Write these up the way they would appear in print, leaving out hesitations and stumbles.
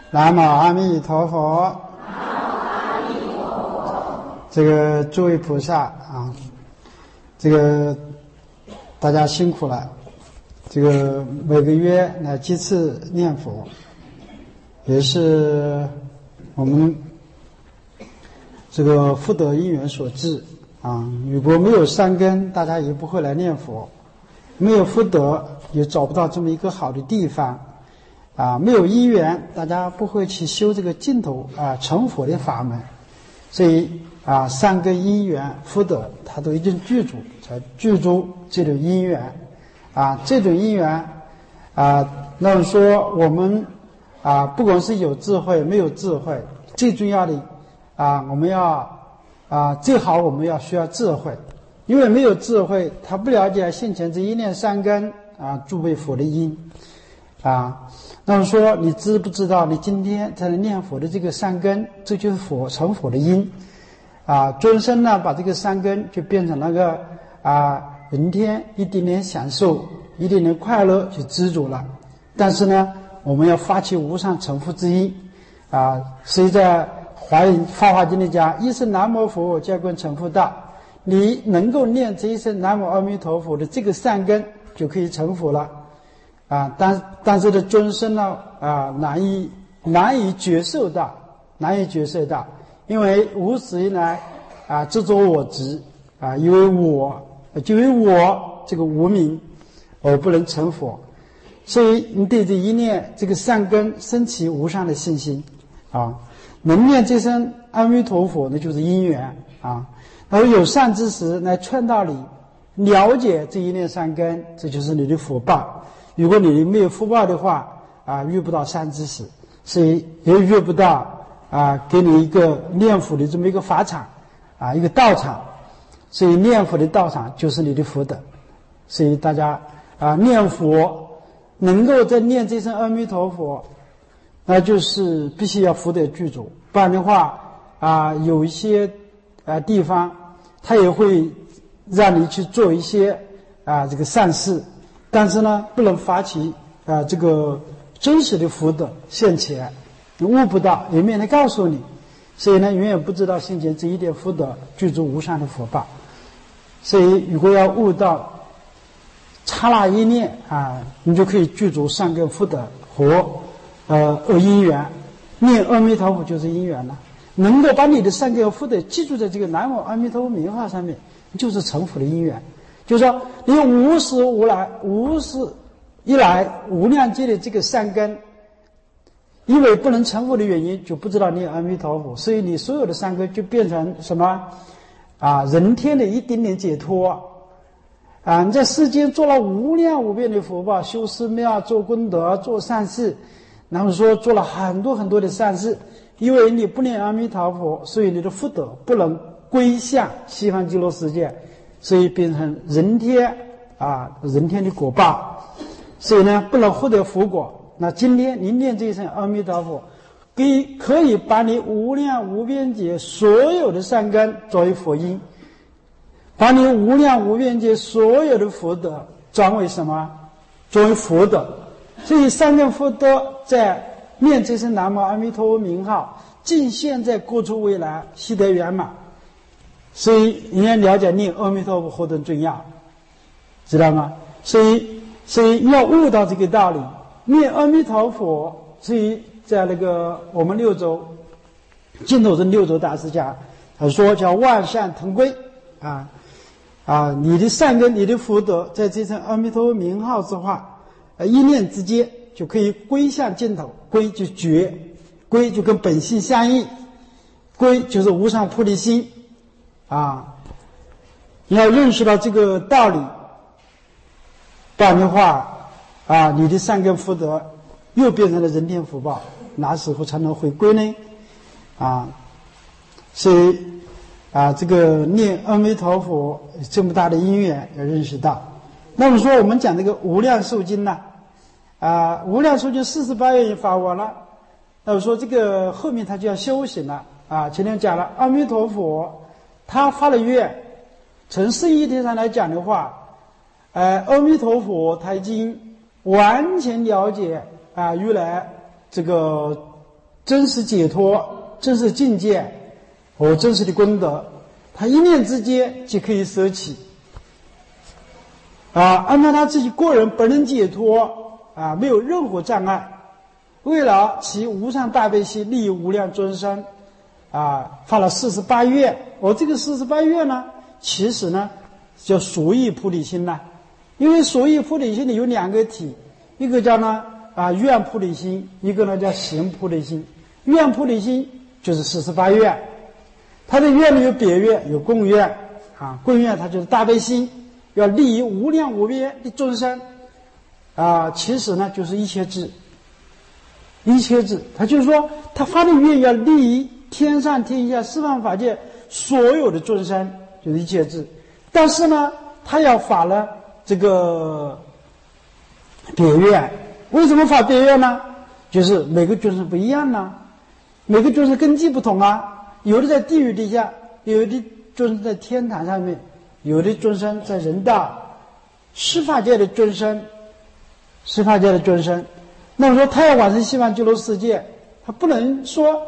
南无阿弥陀佛。这个诸位菩萨啊，这个大家辛苦了。这个每个月来几次念佛，也是我们这个福德因缘所致啊。如果没有善根，大家也不会来念佛；没有福德，也找不到这么一个好的地方啊。没有因缘，大家不会去修这个净土啊成佛的法门。所以啊，善根因缘福德，它都一定具足，才具足这种因缘啊。这种因缘啊，那么说我们啊，不管是有智慧没有智慧，最重要的啊，我们要最好我们要需要智慧，因为没有智慧，他不了解现前这一念善根啊，诸为佛的因啊。那么说，你知不知道你今天在念佛的这个善根，这就是佛成佛的因啊。众生呢，把这个善根就变成那个人天一点点享受，一点点快乐就知足了。但是呢，我们要发起无上成佛之意啊。所以在法华经里讲，一声南无佛，皆观成佛道。你能够念这一声南无阿弥陀佛的这个善根，就可以成佛了啊。但是的众生呢难以觉受到，因为无始以来执着我执啊，因为我这个无明，我不能成佛。所以你对这一念这个善根升起无上的信心啊。能念这声阿弥陀佛，那就是因缘啊。而有善知识来劝导你了解这一念善根，这就是你的福报。如果你没有福报的话遇不到善知识，所以也遇不到给你一个念佛的这么一个法场一个道场。所以念佛的道场就是你的福德。所以大家念佛能够在念这声阿弥陀佛，那就是必须要福德具足，不然的话有一些地方他也会让你去做一些这个善事，但是呢不能发起这个真实的福德现前，你悟不到，也没人告诉你，所以呢永远不知道现前这一点福德具足无上的福报。所以如果要悟到刹那一念你就可以具足善根福德和因缘。念阿弥陀佛就是因缘了，能够把你的善根和福德记住在这个南无阿弥陀佛名号上面，就是成佛的因缘。就是说你无始以来无量劫的这个善根，因为不能成佛的原因，就不知道念阿弥陀佛，所以你所有的善根就变成什么人天的一点点解脱你在世间做了无量无边的福报，修寺庙，做功德，做善事，然后说做了很多很多的善事，因为你不念阿弥陀佛，所以你的福德不能归向西方极乐世界，所以变成人天人天的果报，所以呢不能获得福果。那今天您念这一声阿弥陀佛，可以把你无量无边劫所有的善根作为佛因，把你无量无边劫所有的福德转为什么？作为福德。所以善根福德在念这声南无阿弥陀佛名号，尽现在过去未来悉得圆满。所以你要了解念阿弥陀佛何等重要，知道吗？所以要悟到这个道理，念阿弥陀佛。所以在那个我们六祖净土真六祖大师讲，他说叫万善同归你的善根你的福德在这声阿弥陀佛名号之话一念之间就可以归向净土。归就觉，归就跟本性相应，归就是无上菩提心你要认识到这个道理，不然的话你的善根福德又变成了人天福报，哪时候才能回归呢所以这个念阿弥陀佛这么大的因缘要认识到。那么说我们讲这个无量寿经呢无量寿经48愿发完了，那么说这个后面他就要修行了前面讲了阿弥陀佛他发了愿，从圣义天上来讲的话阿弥陀佛他已经完全了解如来这个真实解脱、真实境界和真实的功德，他一念之间即可以舍起。按照他自己个人本人解脱没有任何障碍，为了其无上大悲心利益无量众生发了48愿。这个48愿呢，其实呢叫所欲菩提心呐。因为所欲菩提心里有两个体，一个叫呢愿菩提心，一个呢叫行菩提心。愿菩提心就是48愿，它的愿里有别愿，有共愿共愿它就是大悲心，要利益无量无边的众生其实呢就是一切智。一切智，他就是说他发的愿要利益天上天下四方法界所有的众生，就是一切智。但是呢他要发了这个别愿。为什么发别愿呢？就是每个众生不一样呢，每个众生根基不同有的在地狱底下，有的众生在天堂上面，有的众生在人道十法界的众生，那么说他要往生西方极乐世界，他不能说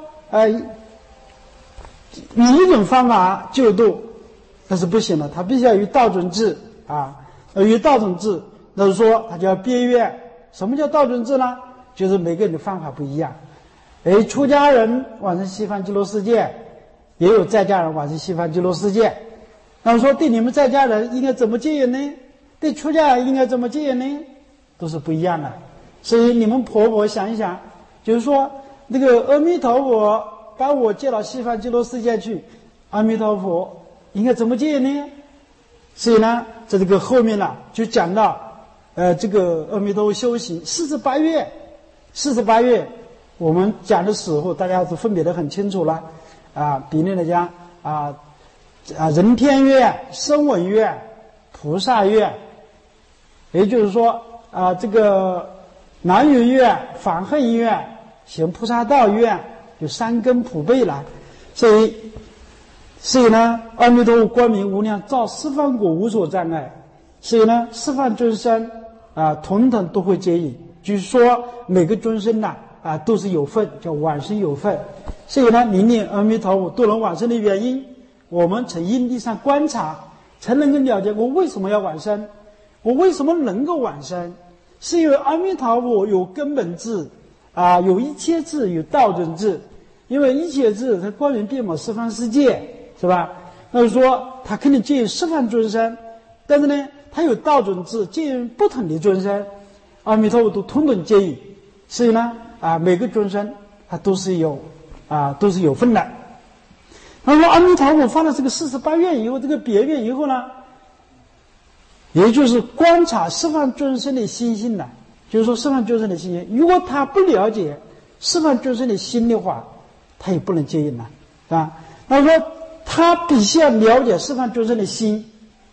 你一种方法救度，那是不行的，他必须要有道准智有道准智。那是说他叫别愿。什么叫道准智呢？就是每个人的方法不一样。出家人往生西方极乐世界，也有在家人往生西方极乐世界。那么说对你们在家人应该怎么戒愿呢？对出家人应该怎么戒愿呢？都是不一样的。所以你们婆婆想一想，就是说那个阿弥陀佛把我接到西方极乐世界去，阿弥陀佛应该怎么戒呢？所以呢在这个后面呢就讲到这个阿弥陀佛修行48愿我们讲的时候大家都分别得很清楚了比例来讲人天愿、声闻愿、菩萨愿，也就是说这个南云愿、反恨愿、行菩萨道愿，有三根普被了。所以呢阿弥陀佛光明无量，照十方国无所障碍。所以呢十方众生统统都会接引，就是说每个众生都是有份，叫往生有份。所以呢你念阿弥陀佛都能往生的原因，我们从因地上观察，才能够了解我为什么要往生，我为什么能够往生。是因为阿弥陀佛有根本智有一切智，有道准智。因为一切智它光明遍满十方世界，是吧？那就是说它肯定接引十方众生，但是呢它有道准智，接引不同的众生，阿弥陀佛都统统接引。所以呢每个众生它都是有分的。那么阿弥陀佛发了这个48愿以后，这个别愿以后呢，也就是观察十方众生的心性了。就是说十方众生的心性，如果他不了解十方众生的心的话，他也不能接引了那说他必须要了解十方众生的心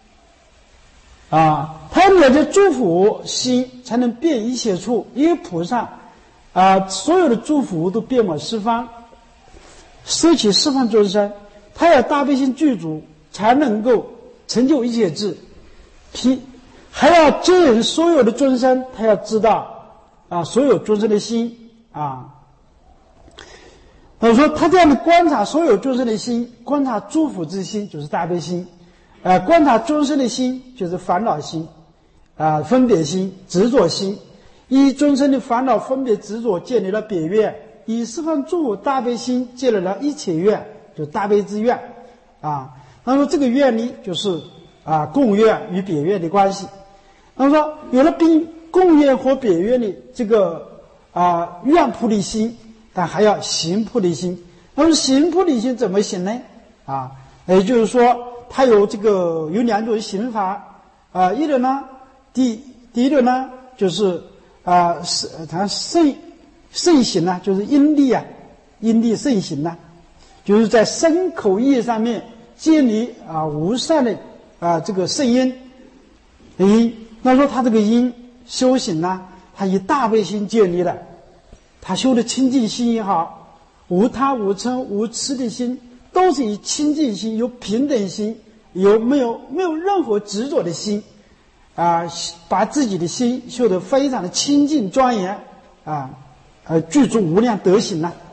他要了解诸佛心，才能遍一切处。因为菩萨所有的诸佛都遍满十方，摄起十方众生，他要大悲心具足，才能够成就一切智。还要接引所有的众生，他要知道所有众生的心我说他这样的观察所有众生的心，观察诸佛之心就是大悲心观察众生的心就是烦恼心分别心、执着心。以众生的烦恼分别执着建立了别愿，以十方诸佛大悲心建立了一切愿，就大悲之愿那么这个愿力就是共愿与别愿的关系。那么说有了共愿和别愿的这个愿菩提心，但还要行菩提心。那么行菩提心怎么行呢也就是说它有两种行法一种呢第一种呢就是它圣行就是因地圣行就是在身口意上面建立无上的这个圣因。那说他这个因修行他以大悲心建立了，他修的清净心也好，无他无嗔无痴的心，都是以清净心、有平等心、没有任何执着的心把自己的心修得非常的清净庄严具足无量德行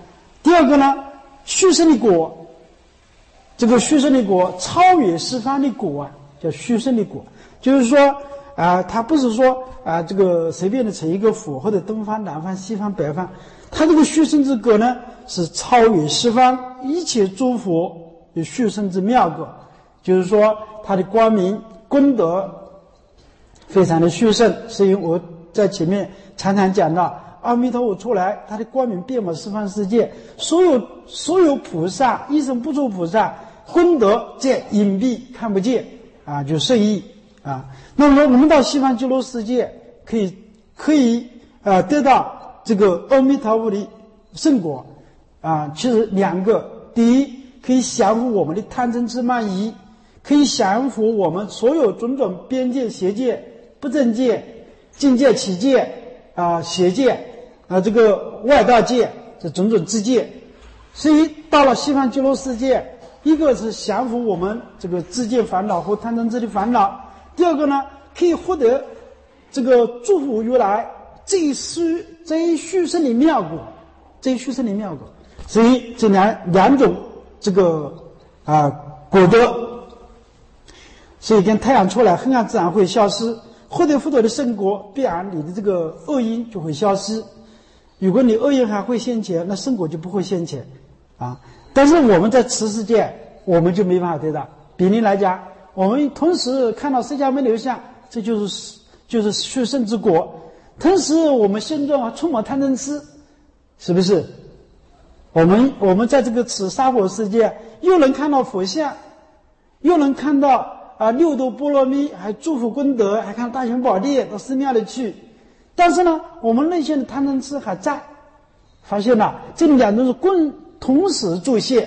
第二个呢，续生的果，这个续生的果超越十方的果啊，叫续生的果。就是说它不是说这个随便的成一个佛，或者东方、南方、西方、北方，它这个续生之果呢，是超越十方一切诸佛的续生之妙果。就是说它的光明功德非常的殊胜，所以我在前面常常讲到，阿弥陀佛出来，他的光明遍满十方世界，所有菩萨，一生不出菩萨，功德在隐蔽看不见就圣意那么我们到西方极乐世界，可以得到这个阿弥陀佛的圣果其实两个，第一，可以降伏我们的贪嗔痴慢疑，可以降服我们所有种种边界、邪界、不正界、境界、起界邪界这个外道界，这种种之界。所以到了西方极乐世界，一个是降服我们这个知见烦恼和贪嗔痴的烦恼，第二个呢，可以获得这个祝福如来这一续生的妙果，所以这两种这个果德。所以跟太阳出来，黑暗自然会消失，获得佛陀的圣果，必然你的这个恶因就会消失。如果你恶因还会现前，那圣果就不会现前但是我们在此世界，我们就没办法得到。比例来讲，我们同时看到释迦牟尼的像，这就是续生之果。同时我们心中充满贪嗔痴，是不是？我们在这个此娑婆世界，又能看到佛像，又能看到六度波罗蜜，还祝福功德，还看大雄宝殿到寺庙里去。但是呢，我们内心的贪嗔痴还在。发现了这两种是同时作现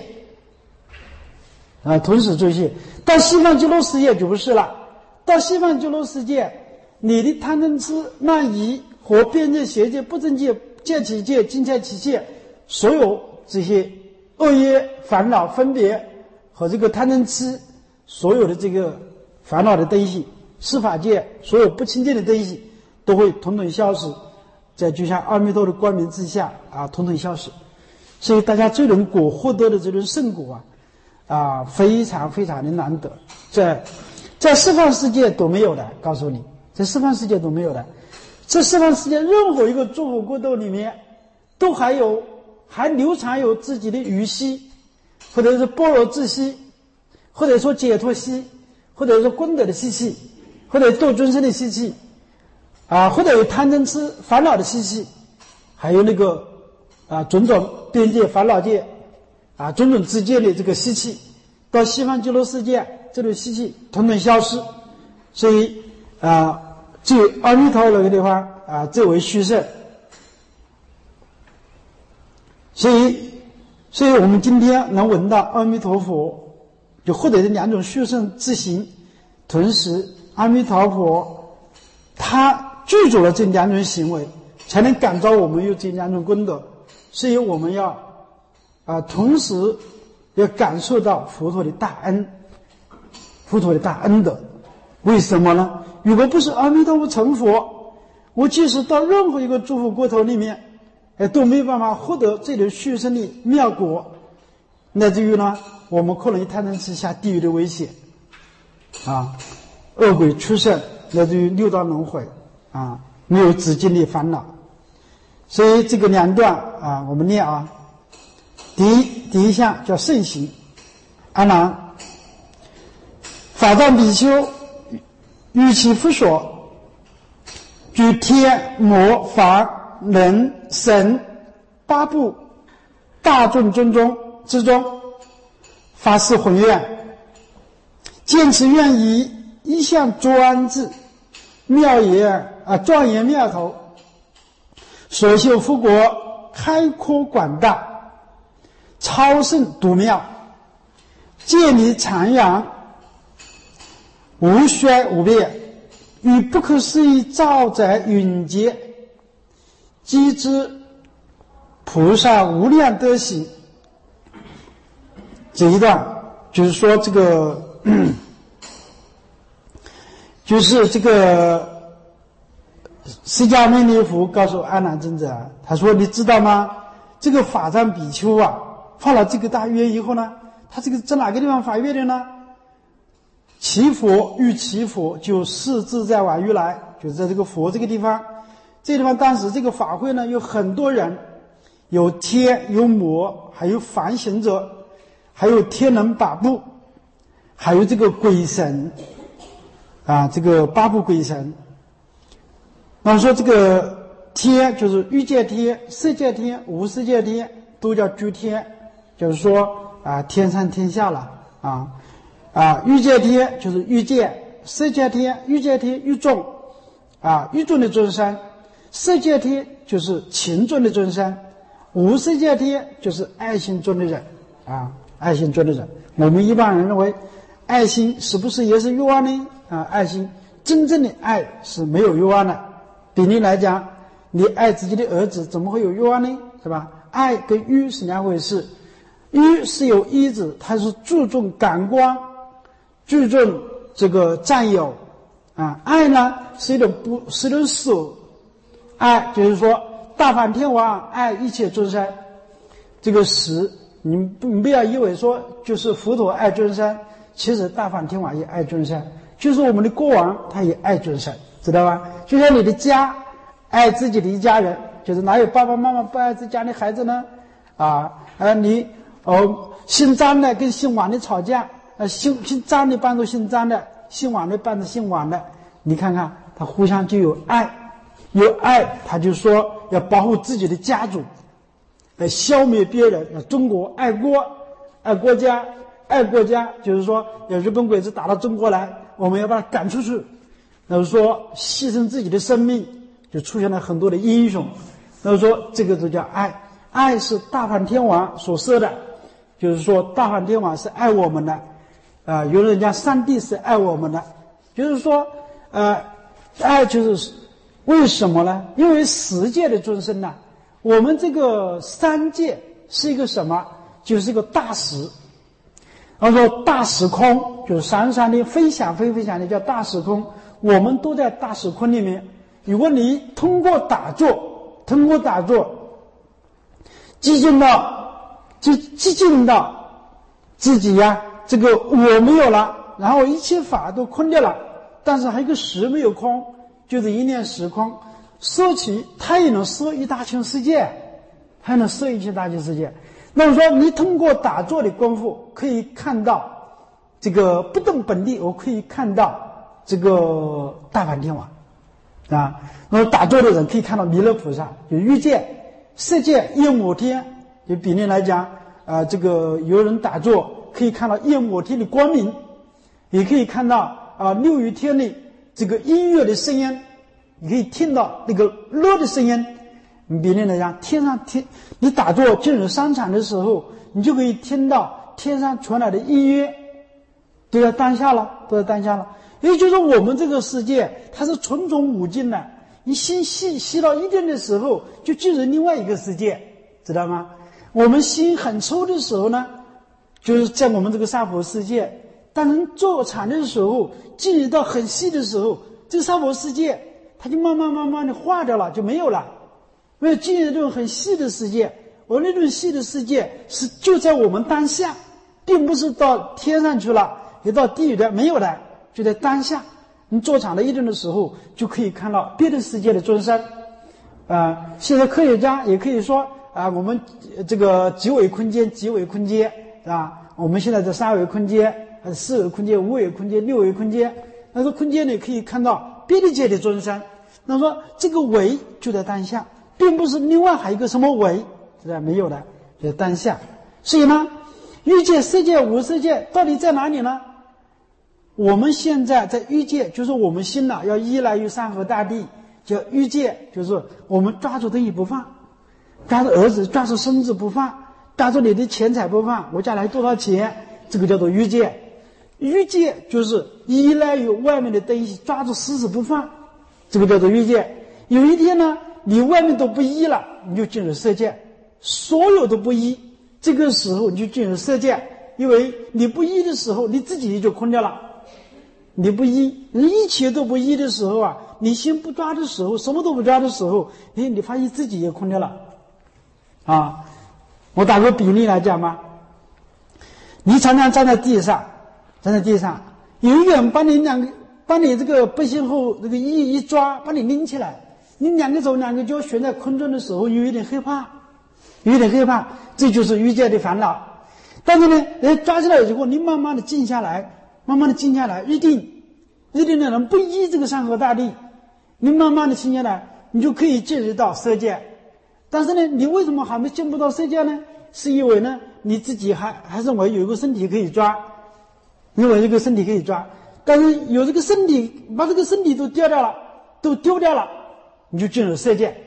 同时作现。到西方极乐世界就不是了。到西方极乐世界，你的贪嗔痴慢疑和边界、邪界、不正界、戒起戒、境界起戒，所有这些恶业烦恼分别和这个贪嗔痴，所有的这个烦恼的东西，司法界所有不清净的东西，都会统统消失，就像阿弥陀的光明之下统统消失。所以大家这种果获得的这种圣果非常非常的难得，在十方世界都没有的，告诉你，在十方世界都没有的。这十方世界任何一个诸佛国度里面，都还流传有自己的语系，或者是般若智系，或者说解脱系，或者说功德的习气，或者度众生的习气或者有贪嗔痴烦恼的习气，还有那个种种边界烦恼界种种之间的这个习气，到西方极乐世界，这种习气统统消失。所以就阿弥陀佛的话最为殊胜。所以我们今天能闻到阿弥陀佛，就获得这两种殊胜之行。同时阿弥陀佛他具足了这两种行为，才能感召我们有这两种功德。所以我们要同时要感受到佛陀的大恩，佛陀的大恩德。为什么呢？如果不是阿弥陀佛成佛，我即使到任何一个诸佛国土里面都没办法获得这种续生的妙果，乃至于呢，我们可能贪嗔痴下地狱的危险恶鬼出生，乃至于六道轮回没有止境的烦恼。所以这个两段我们念第一项叫圣行。阿难，法藏比丘于其父所，居天魔法人神八部大众之中，发誓宏愿，坚持愿以一向专制妙言庄严妙头，所修福国开阔广大，超胜独妙，建立徜徉，无衰无变，与不可思议兆载永劫，积之菩萨无量德行。这一段就是说这个就是这个释迦牟尼佛告诉阿难尊者他说，你知道吗？ 这个法藏比丘啊，发了这个大愿以后呢，他这个在哪个地方发愿的呢？其佛欲其佛，就世自在往如来，就是在这个佛这个地方。这个地方当时这个法会呢，有很多人，有天有魔，还有梵行者，还有天人八部，还有这个鬼神啊，这个八部鬼神。那么说这个天就是欲界天、色界天、无色界天，都叫居天，就是说啊，天上天下了啊。欲界天就是欲界，色界天欲界天欲众啊，欲众的众生；色界天就是情众的众生；无色界天就是爱心中的人啊，爱心中的人。我们一般人认为，爱心是不是也是欲望呢？爱心真正的爱是没有欲望的。比例来讲，你爱自己的儿子，怎么会有欲望呢？是吧？爱跟欲是两回事。欲是有依止，它是注重感官，注重这个占有啊。爱呢是一种舍，爱就是说大梵天王爱一切众生。这个实你不要以为说就是佛陀爱众生，其实大梵天王也爱众生，就是我们的国王他也爱众生，知道吧？就像你的家爱自己的一家人，就是哪有爸爸妈妈不爱自己家的孩子呢？你姓张的跟姓王的吵架，姓张的帮助姓张的，姓王的帮助姓王的，你看看他互相就有爱，有爱他就说要保护自己的家族，消灭别人。中国爱国爱国家，爱国家就是说要日本鬼子打到中国来，我们要把他赶出去，那就是说牺牲自己的生命，就出现了很多的英雄。那就是说这个就叫爱，爱是大梵天王所设的，就是说大梵天王是爱我们的有人讲上帝是爱我们的，就是说爱就是为什么呢？因为十界的众生呢，我们这个三界是一个什么？就是一个大时。然后说大时空，就是闪闪的飞翔的叫大时空，我们都在大时空里面。如果你通过打坐激进到自己这个我没有了，然后一切法都空掉了，但是还有一个实没有空，就是一念实空。摄起它也能摄一大千世界，它也能摄一切大千世界。那么说你通过打坐的功夫可以看到这个不动本地，我可以看到这个大梵天王那么打坐的人可以看到弥勒菩萨，有欲界、色界、夜摩天。就比例来讲这个有人打坐可以看到夜摩天的光明，也可以看到六欲天的这个音乐的声音，你可以听到那个乐的声音。比例来讲，你打坐进入商场的时候，你就可以听到天上传来的音乐，都在当下了。也就是说我们这个世界它是重重五境的，你心细到一定的时候就进入另外一个世界，知道吗？我们心很粗的时候呢，就是在我们这个娑婆世界，当人坐禅的时候进入到很细的时候，这个娑婆世界它就慢慢的化掉了，就没有了。没有进入这种很细的世界，而那种细的世界是就在我们当下，并不是到天上去了，也到地狱的，没有的，就在当下。你坐禅的一定的时候，就可以看到别的世界的众生。现在科学家也可以说我们这个几维空间，我们现在在3维空间、4维空间、5维空间、6维空间，那个空间里可以看到别的界的众生。那么说这个维就在当下，并不是另外还有一个什么维，是吧？没有的，就在当下。所以呢，欲界、色界、无色界到底在哪里呢？我们现在在欲界，就是我们心要依赖于山河大地，叫欲界，就是我们抓住东西不放，抓住儿子，抓住孙子不放，抓住你的钱财不放，我将来多少钱，这个叫做欲界。欲界就是依赖于外面的东西，抓住死死不放，这个叫做欲界。有一天呢，你外面都不依了，你就进入色界，所有都不依，这个时候你就进入色界。因为你不依的时候，你自己就空掉了。你不依，一切都不依的时候你心不抓的时候，什么都不抓的时候，你发现自己也空掉了啊。我打个比例来讲嘛，你常常站在地上，有一个人把你这个背心后这个一抓，把你拎起来，你两个手两个脚悬在空中的时候，有一点害怕，这就是欲界的烦恼。但是呢，抓起来以后，你慢慢的静下来，日定的人不依这个山河大地，你慢慢的静下来，你就可以进入到色界。但是呢，你为什么还没进不到色界呢？是因为呢，你自己还认为有一个身体可以抓，但是有这个身体，把这个身体都丢掉了，你就进入色界，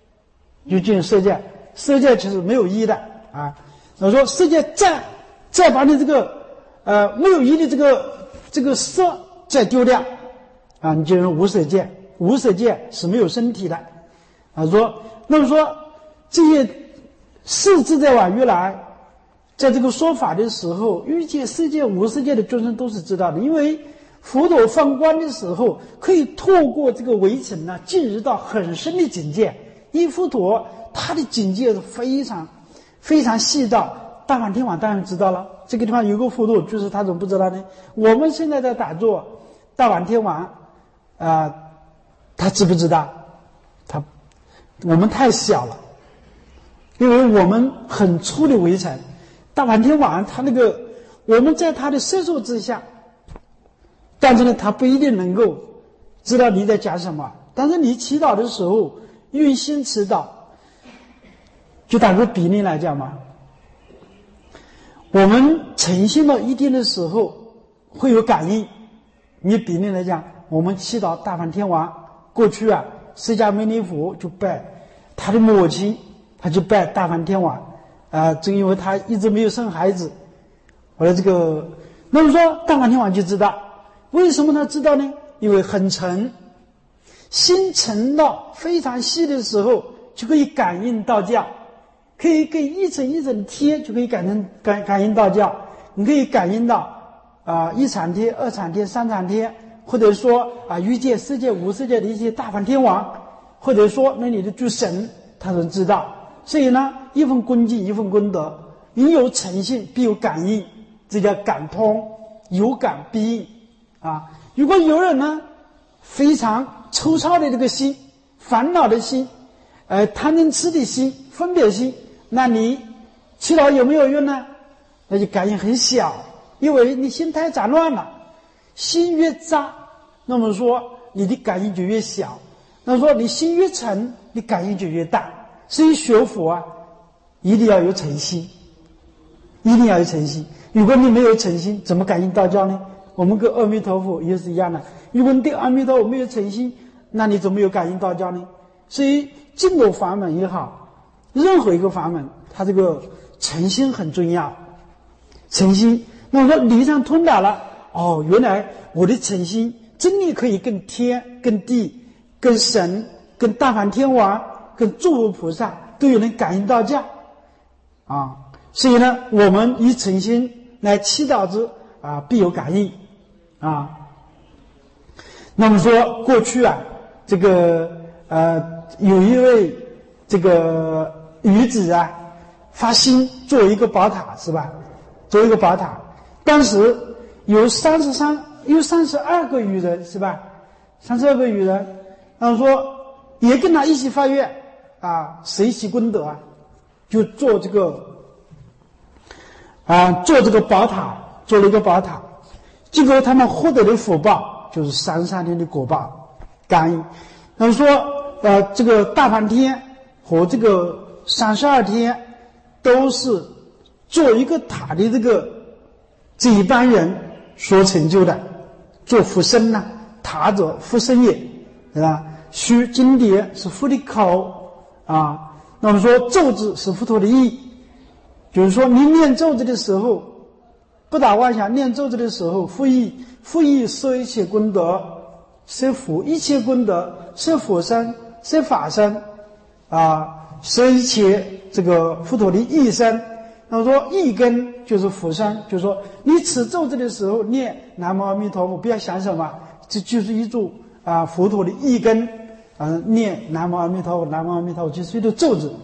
色界其实没有依的啊。我说世界再把你这个没有依的这个色再丢掉啊，你进入无色界。无色界是没有身体的啊。那么说这些事自在往欲来，在这个说法的时候，欲界、色界、无色界的众生都是知道的，因为佛陀放光的时候，可以透过这个围城呢，进入到很深的境界。因为佛陀他的境界是非常细到大梵天王当然知道了。这个地方有个佛陀，就是他怎么不知道呢？我们现在在打坐，大梵天王他知不知道？我们太小了，因为我们很粗的围城。大梵天王他我们在他的摄受之下，但是呢，他不一定能够知道你在讲什么。但是你祈祷的时候，用心祈祷，就打个比例来讲嘛，我们诚心到一定的时候会有感应。你比例来讲，我们祈祷大梵天王，过去释迦牟尼佛就拜他的母亲，他就拜大梵天王正因为他一直没有生孩子，那么说大梵天王就知道。为什么他知道呢？因为很沉，心沉到非常细的时候，就可以感应道教，可以跟一层一层贴，就可以感应道教。你可以感应到一场天、二场天、三场天，或者说欲界、色界、无色界的一些大梵天王，或者说那里的诸神，他都知道。所以呢，一份恭敬，一份功德。你有诚信，必有感应，这叫感通，有感必应如果有人呢，非常粗糙的这个心，烦恼的心，贪嗔痴的心，分别心，那你祈祷有没有用呢？那就感应很小，因为你心太杂乱了。心越杂，那么说你的感应就越小。那么说你心越沉，你感应就越大。所以学佛一定要有诚心，如果你没有诚心，怎么感应道教呢？我们跟阿弥陀佛也是一样的。如果你对阿弥陀佛没有诚心，那你怎么有感应道教呢？所以净土法门也好，任何一个法门，它这个诚心很重要。诚心，那么说理上通达了，原来我的诚心真的可以跟天、跟地、跟神、跟大梵天王、跟诸佛菩萨都有人感应道教所以呢，我们以诚心来祈祷之必有感应那么说过去有一位女子发心做一个宝塔，是吧？做一个宝塔，当时有32个女人，是吧？32个女人，然后说也跟他一起发愿随喜功德就做这个宝塔，做了一个宝塔，结果他们获得的福报就是33天的果报感应。那么说这个大梵天和这个32天都是做一个塔的这一般人所成就的，做福身塔者福身也，对吧？须经典是佛的口那么说咒字是佛陀的意，就是说你念咒字的时候，不打妄想，念咒字的时候，复意摄一切功德，摄福一切功德，摄佛身，摄法身摄一切这个佛陀的意身。那么说意根就是佛身，就是说你持咒字的时候念南无阿弥陀佛，不要想什么，这就是一组佛陀的意根念南无阿弥陀佛，南无阿弥陀佛就是一个咒字。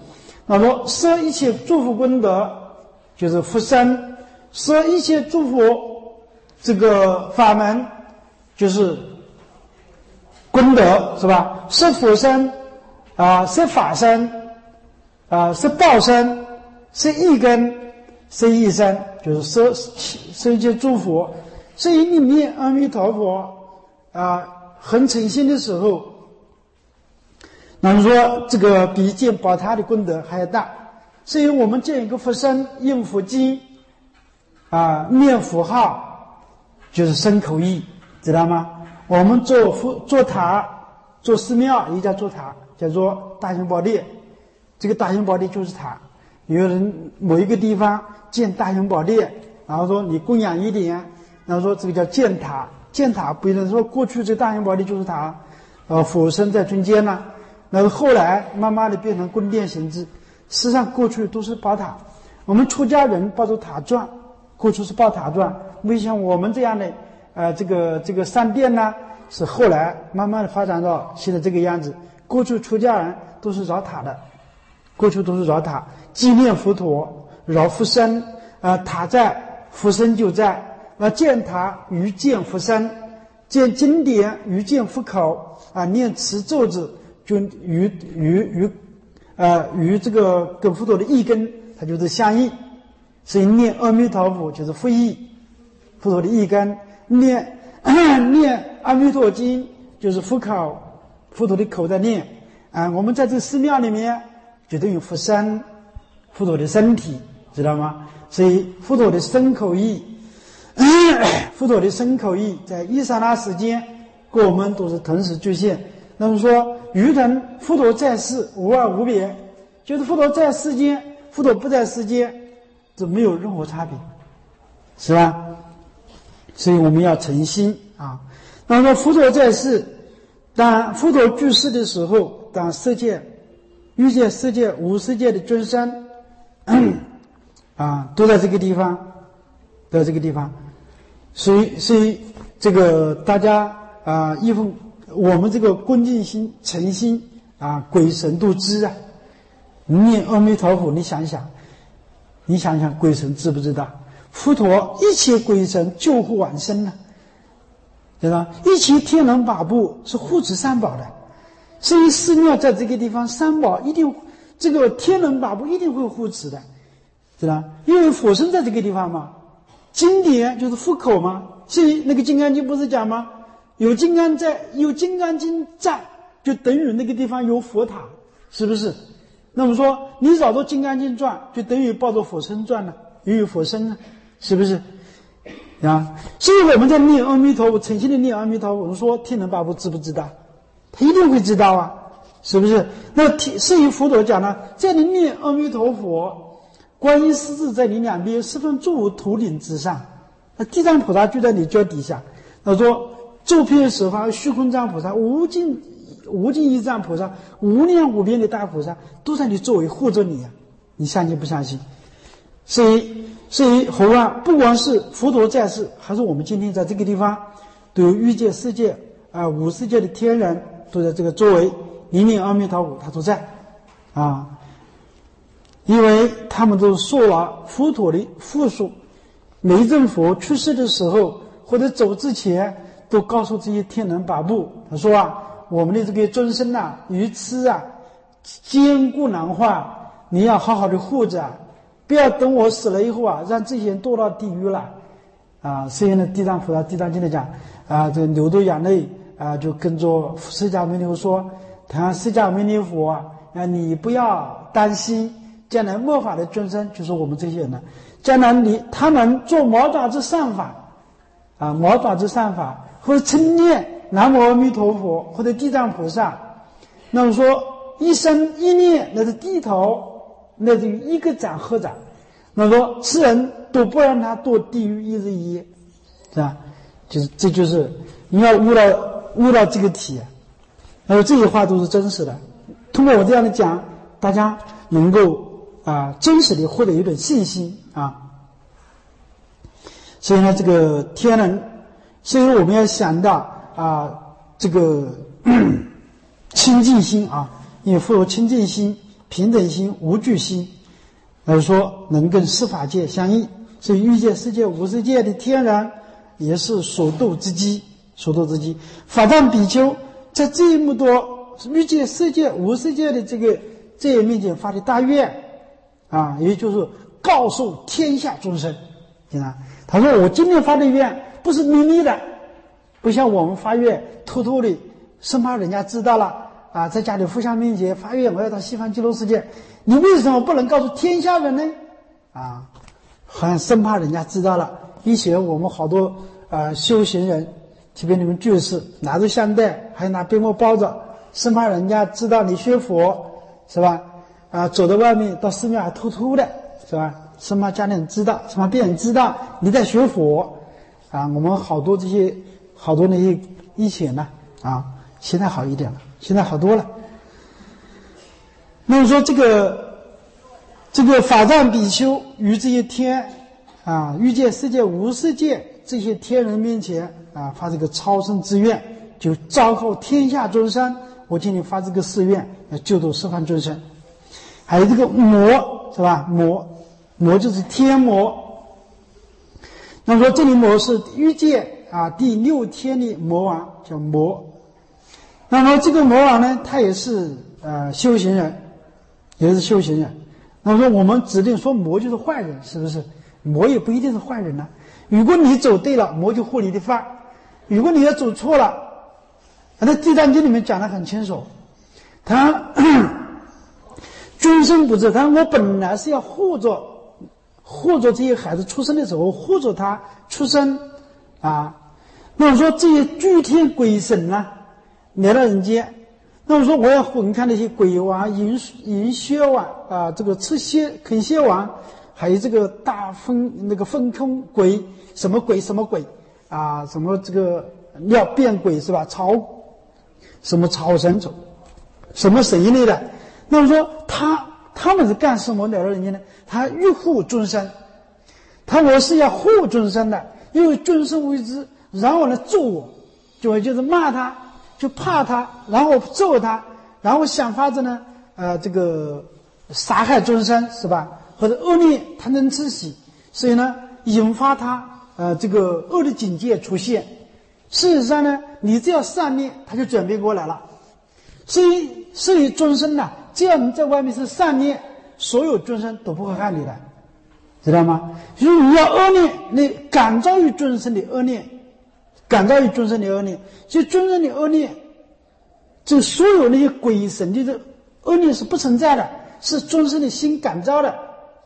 那么设一切诸佛功德就是福生，设一切诸佛这个法门就是功德，是吧？设佛身设法身设报身，设义根，设义身，就是设一切诸佛。所以你念阿弥陀佛很诚心的时候，那么说这个比见宝塔的功德还要大。所以我们建一个佛身，印佛经念佛号，就是身口意，知道吗？我们做塔，做寺庙也叫做塔，叫做大雄宝殿。这个大雄宝殿就是塔。有人某一个地方建大雄宝殿，然后说你供养一点，然后说这个叫建塔。建塔不能说过去这大雄宝殿就是塔，佛身在中间呢，然后后来慢慢的变成宫殿形制。实际上过去都是宝塔，我们出家人抱着塔转，过去是抱塔转，没像我们这样的这个善殿呢，是后来慢慢的发展到现在这个样子。过去出家人都是绕塔的，过去都是绕塔，纪念佛陀，绕佛身，塔在，佛身就在。建塔于见佛身，建经典于见佛口，念持咒子就与这个跟佛陀的意根它就是相应。所以念阿弥陀佛就是佛意，佛陀的意根。念阿弥陀经就是佛口，佛陀的口在念。我们在这个寺庙里面就等于佛身，佛陀的身体，知道吗？所以佛陀的身口意佛陀的身口意在一刹那时间跟我们都是同时具现。那么说如同佛陀在世无二无别，就是佛陀在世间，佛陀不在世间，这没有任何差别，是吧？所以我们要诚心那么说佛陀在世，当佛陀居世的时候，当世界欲界世界无世界的众生都在这个地方，都在这个地方。所以这个大家一份我们这个恭敬心诚心鬼神都知念阿弥陀佛，你想想鬼神知不知道？佛陀一切鬼神救护往生呢，对吧？一切天人法部是护持三宝的，所以寺庙在这个地方，三宝一定这个天人法部一定会护持的，知道？因为佛身在这个地方嘛，经典就是佛口嘛。所以那个《金刚经》不是讲吗？有金刚经在，就等于那个地方有佛塔，是不是？那么说你绕着《金刚经》转，就等于抱着佛身转了，也有佛身了，是不是？所以我们在念阿弥陀佛，诚心的念阿弥陀佛，我们说天人法部知不知道？他一定会知道是不是？那至于佛陀讲呢，在你念阿弥陀佛，观音狮子在你两边，十分诸佛头顶之上，那地藏菩萨就在你脚底下。他说周遍十方虚空藏菩萨，无尽一藏菩萨，无量无边的大菩萨都在你周围护着你你相信不相信？所以何况不光是佛陀在世，还是我们今天在这个地方都有欲界世界无世界的天人都在这个周围，你念阿弥陀佛他都在因为他们都受了佛陀的护束。每一尊佛去世的时候或者走之前，都告诉这些天人法部，他说我们的这个众生愚痴坚固难化，你要好好的护着不要等我死了以后让这些人堕到地狱了所以呢，地藏菩萨地藏经里讲这个流着眼泪就跟着释迦牟尼佛说，他释迦牟尼佛你不要担心，将来末法的众生就是我们这些人将来他们做毛爪子善法毛爪子善法，或者称念南无阿弥陀佛或者地藏菩萨，那么说一生一念那是低头，那是一个掌合掌，那么说世人都不让他堕地狱一日一夜，是吧？这就是你要悟到这个体然后这些话都是真实的。通过我这样的讲，大家能够真实的获得一点信心所以呢，这个天人，所以我们要想到这个清净心因为佛陀清净心平等心、无惧心，说能跟十法界相应。所以欲界、世界、无世界的天人也是所度之机，所度之机。法藏比丘在这么多欲界、世界、无世界的这些面前发的大愿也就是告诉天下众生，他说我今天发的愿不是秘密的，不像我们发愿偷偷的，生怕人家知道了在家里互相面前发愿我要到西方极乐世界，你为什么不能告诉天下人呢？好像生怕人家知道了。以前我们好多修行人，特别你们居士拿着香袋，还拿鞭包包着，生怕人家知道你学佛，是吧？走到外面到寺庙还偷偷的，是吧？生怕家里人知道，生怕别人知道你在学佛我们好多那些以前呢现在好一点了，现在好多了。那么说这个法藏比丘于这些天欲界、世界、无世界这些天人面前发这个超生之愿，就昭告天下众生，我今天发这个誓愿，要救度十方众生。还有这个魔，是吧？魔就是天魔。那么说这里魔是欲界第6天的魔王，叫魔。那么这个魔王呢，他也是修行人，也是修行人。那么说我们指定说魔就是坏人，是不是？魔也不一定是坏人如果你走对了，魔就护你的法；如果你要走错了，那《地藏经》里面讲得很清楚，他终身不至。他说我本来是要护着这些孩子出生的时候，护着他出生那么说这些诸天鬼神来到人间，那么说我要混看那些鬼王、淫血王这个吃蝎啃蝎王，还有这个大分空鬼，什么鬼什么鬼什么这个尿变鬼，是吧？什么草神种，什么神一类的。那么说他们是干什么来到人间呢？他欲护众生，我是要护众生的，因为众生为之，然后呢咒我，就是骂他，就怕他，然后咒他，然后想法子呢这个杀害众生，是吧？或者恶劣贪嗔痴喜，所以呢引发他这个恶的境界出现。事实上呢，你只要善念，他就转变过来了。所以众生只要你在外面是善念，所有众生都不会害你的，知道吗？如果你要恶念，你感召于众生的恶念，所以众生的恶念，这所有那些鬼神的恶念是不存在的，是众生的心感召的。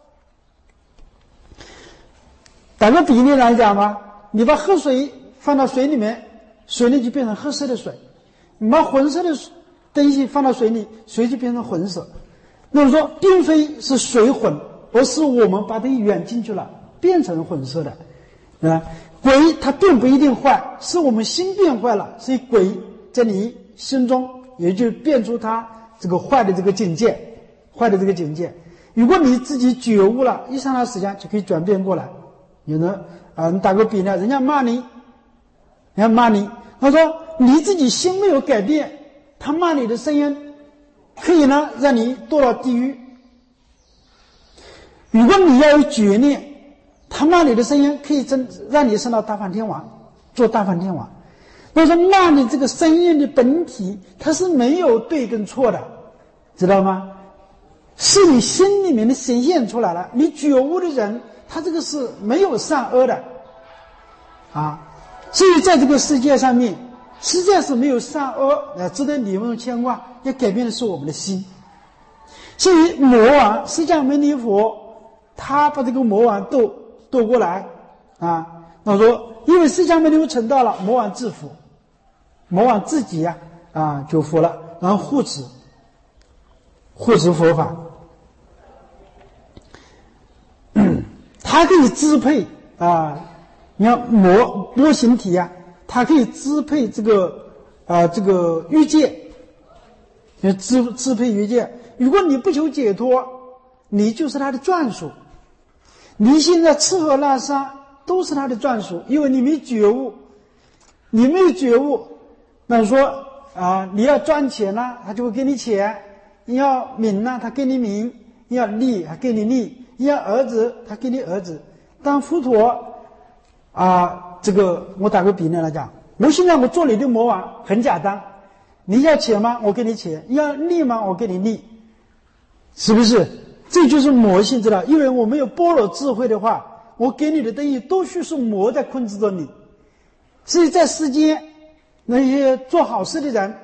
打个比例来讲吧，你把喝水放到水里面，水里就变成褐色的水；你把浑色的东西放到水里，水就变成浑色。那么说，并非是水混，而是我们把它远进去了，变成混色的。鬼它并不一定坏，是我们心变坏了，所以鬼在你心中也就变出它这个坏的这个境界。如果你自己觉悟了，一刹那时间就可以转变过来。有的你打个比呢，人家骂你，他说你自己心没有改变，他骂你的声音可以呢让你堕到地狱。如果你要有觉念，他骂你的声音可以让你升到大梵天王，做大梵天王。那说骂你这个声音的本体，它是没有对跟错的，知道吗？是你心里面的显现出来了。你觉悟的人，他这个是没有善恶的所以在这个世界上面，实在是没有善恶值得你们牵挂，要改变的是我们的心。所以魔王释迦牟尼佛，他把这个魔王斗过来那说因为释迦牟尼佛成道了，魔王自服，魔王自己就服了，然后护持佛法。他可以支配你看魔形体他可以支配这个欲界，支配欲界。如果你不求解脱，你就是他的眷属。你现在吃喝拉撒都是他的眷属，因为你没觉悟。那说你要赚钱他就会给你钱； 你要名呢，他给你名；你要利，他给你利；你要儿子，他给你儿子。当佛陀这个我打个比喻来讲，我现在我做你的魔王很简单，你要钱吗？我给你钱；你要利吗？我给你利，是不是？这就是魔性，知道？因为我没有般若智慧的话，我给你的东西都是魔在控制着你。所以在世间那些做好事的人，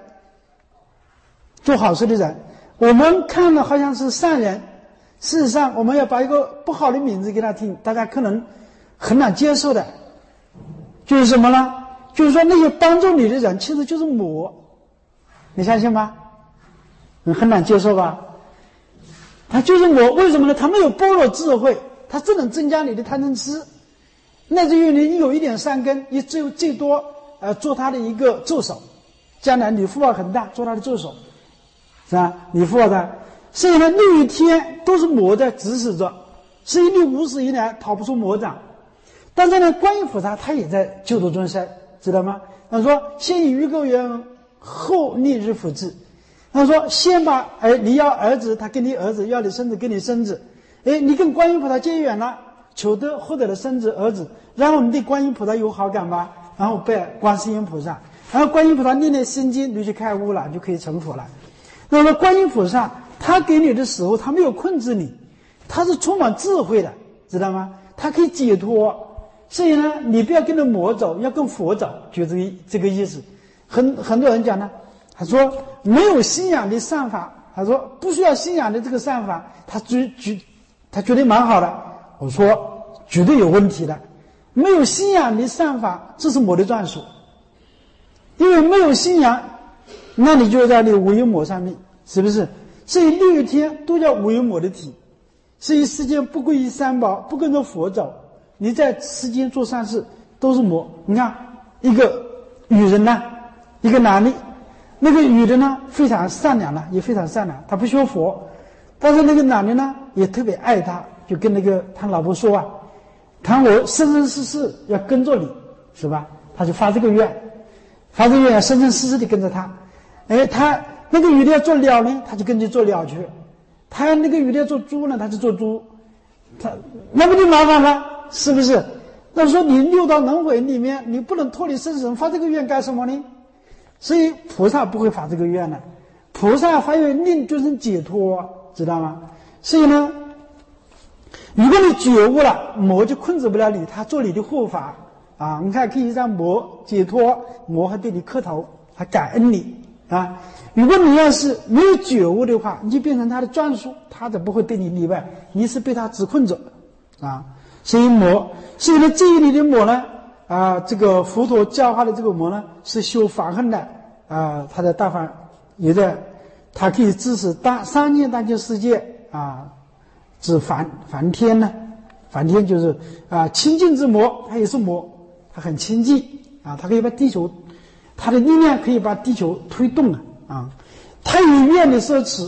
我们看了好像是善人，事实上我们要把一个不好的名字给他听，大家可能很难接受的，就是什么呢？就是说那些帮助你的人其实就是魔，你相信吗？很难接受吧？他就是魔，为什么呢？他没有般若智慧，他只能增加你的贪嗔痴，乃至于你有一点善根，你最多做他的一个助手，将来你福报很大，做他的助手，是吧？你福报大，所以呢，6天都是魔在指使着，所以你50以来逃不出魔掌。但是呢，观音菩萨他也在救度众生，知道吗？他说先以欲垢缘，后逆日福智。他说先把你要儿子，他给你儿子；要你孙子，给你孙子。你跟观音菩萨结缘了，求得获得了孙子儿子，然后你对观音菩萨有好感吧，然后拜观世音菩萨，然后观音菩萨念念心经，你就开悟了，就可以成佛了。那么观音菩萨他给你的时候，他没有控制你，他是充满智慧的，知道吗？他可以解脱。所以呢，你不要跟着魔走，要跟佛走，就这个意思。很多人讲呢，他说没有信仰的善法，他说不需要信仰的这个善法，他觉得蛮好的。我说绝对有问题的，没有信仰的善法，这是魔的专属。因为没有信仰，那你就在你无有魔上面，是不是？所以6天都叫无有魔的体。所以世间不归于三宝，不跟着佛走，你在世间做善事都是魔。你看一个女人呢，一个男的，那个女的呢非常善良了，也非常善良，他不学佛，但是那个男的呢也特别爱他，就跟他老婆说他我生生世世要跟着你，是吧？他就发这个愿要生生世世的跟着他。他那个女的要做鸟呢，他就跟着做鸟去；他那个女的要做猪呢，他就做猪。那不就麻烦了，是不是？那说你6道轮回里面，你不能脱离生死，发这个愿干什么呢？所以菩萨不会发这个愿的，菩萨发愿令众生解脱，知道吗？所以呢，如果你觉悟了，魔就控制不了你，他做你的护法啊！你看，可以让魔解脱，魔还对你磕头，还感恩你啊！如果你要是没有觉悟的话，你就变成他的专属，他才不会对你例外，你是被他指控着啊！所以呢，这一类的魔呢，这个佛陀教化的这个魔呢，是修法恨的他的大法也在，他可以支持三界大千世界指梵天呢，梵天就是清净之魔，他也是魔，他很清净他可以把地球，他的力量可以把地球推动他有愿力摄持，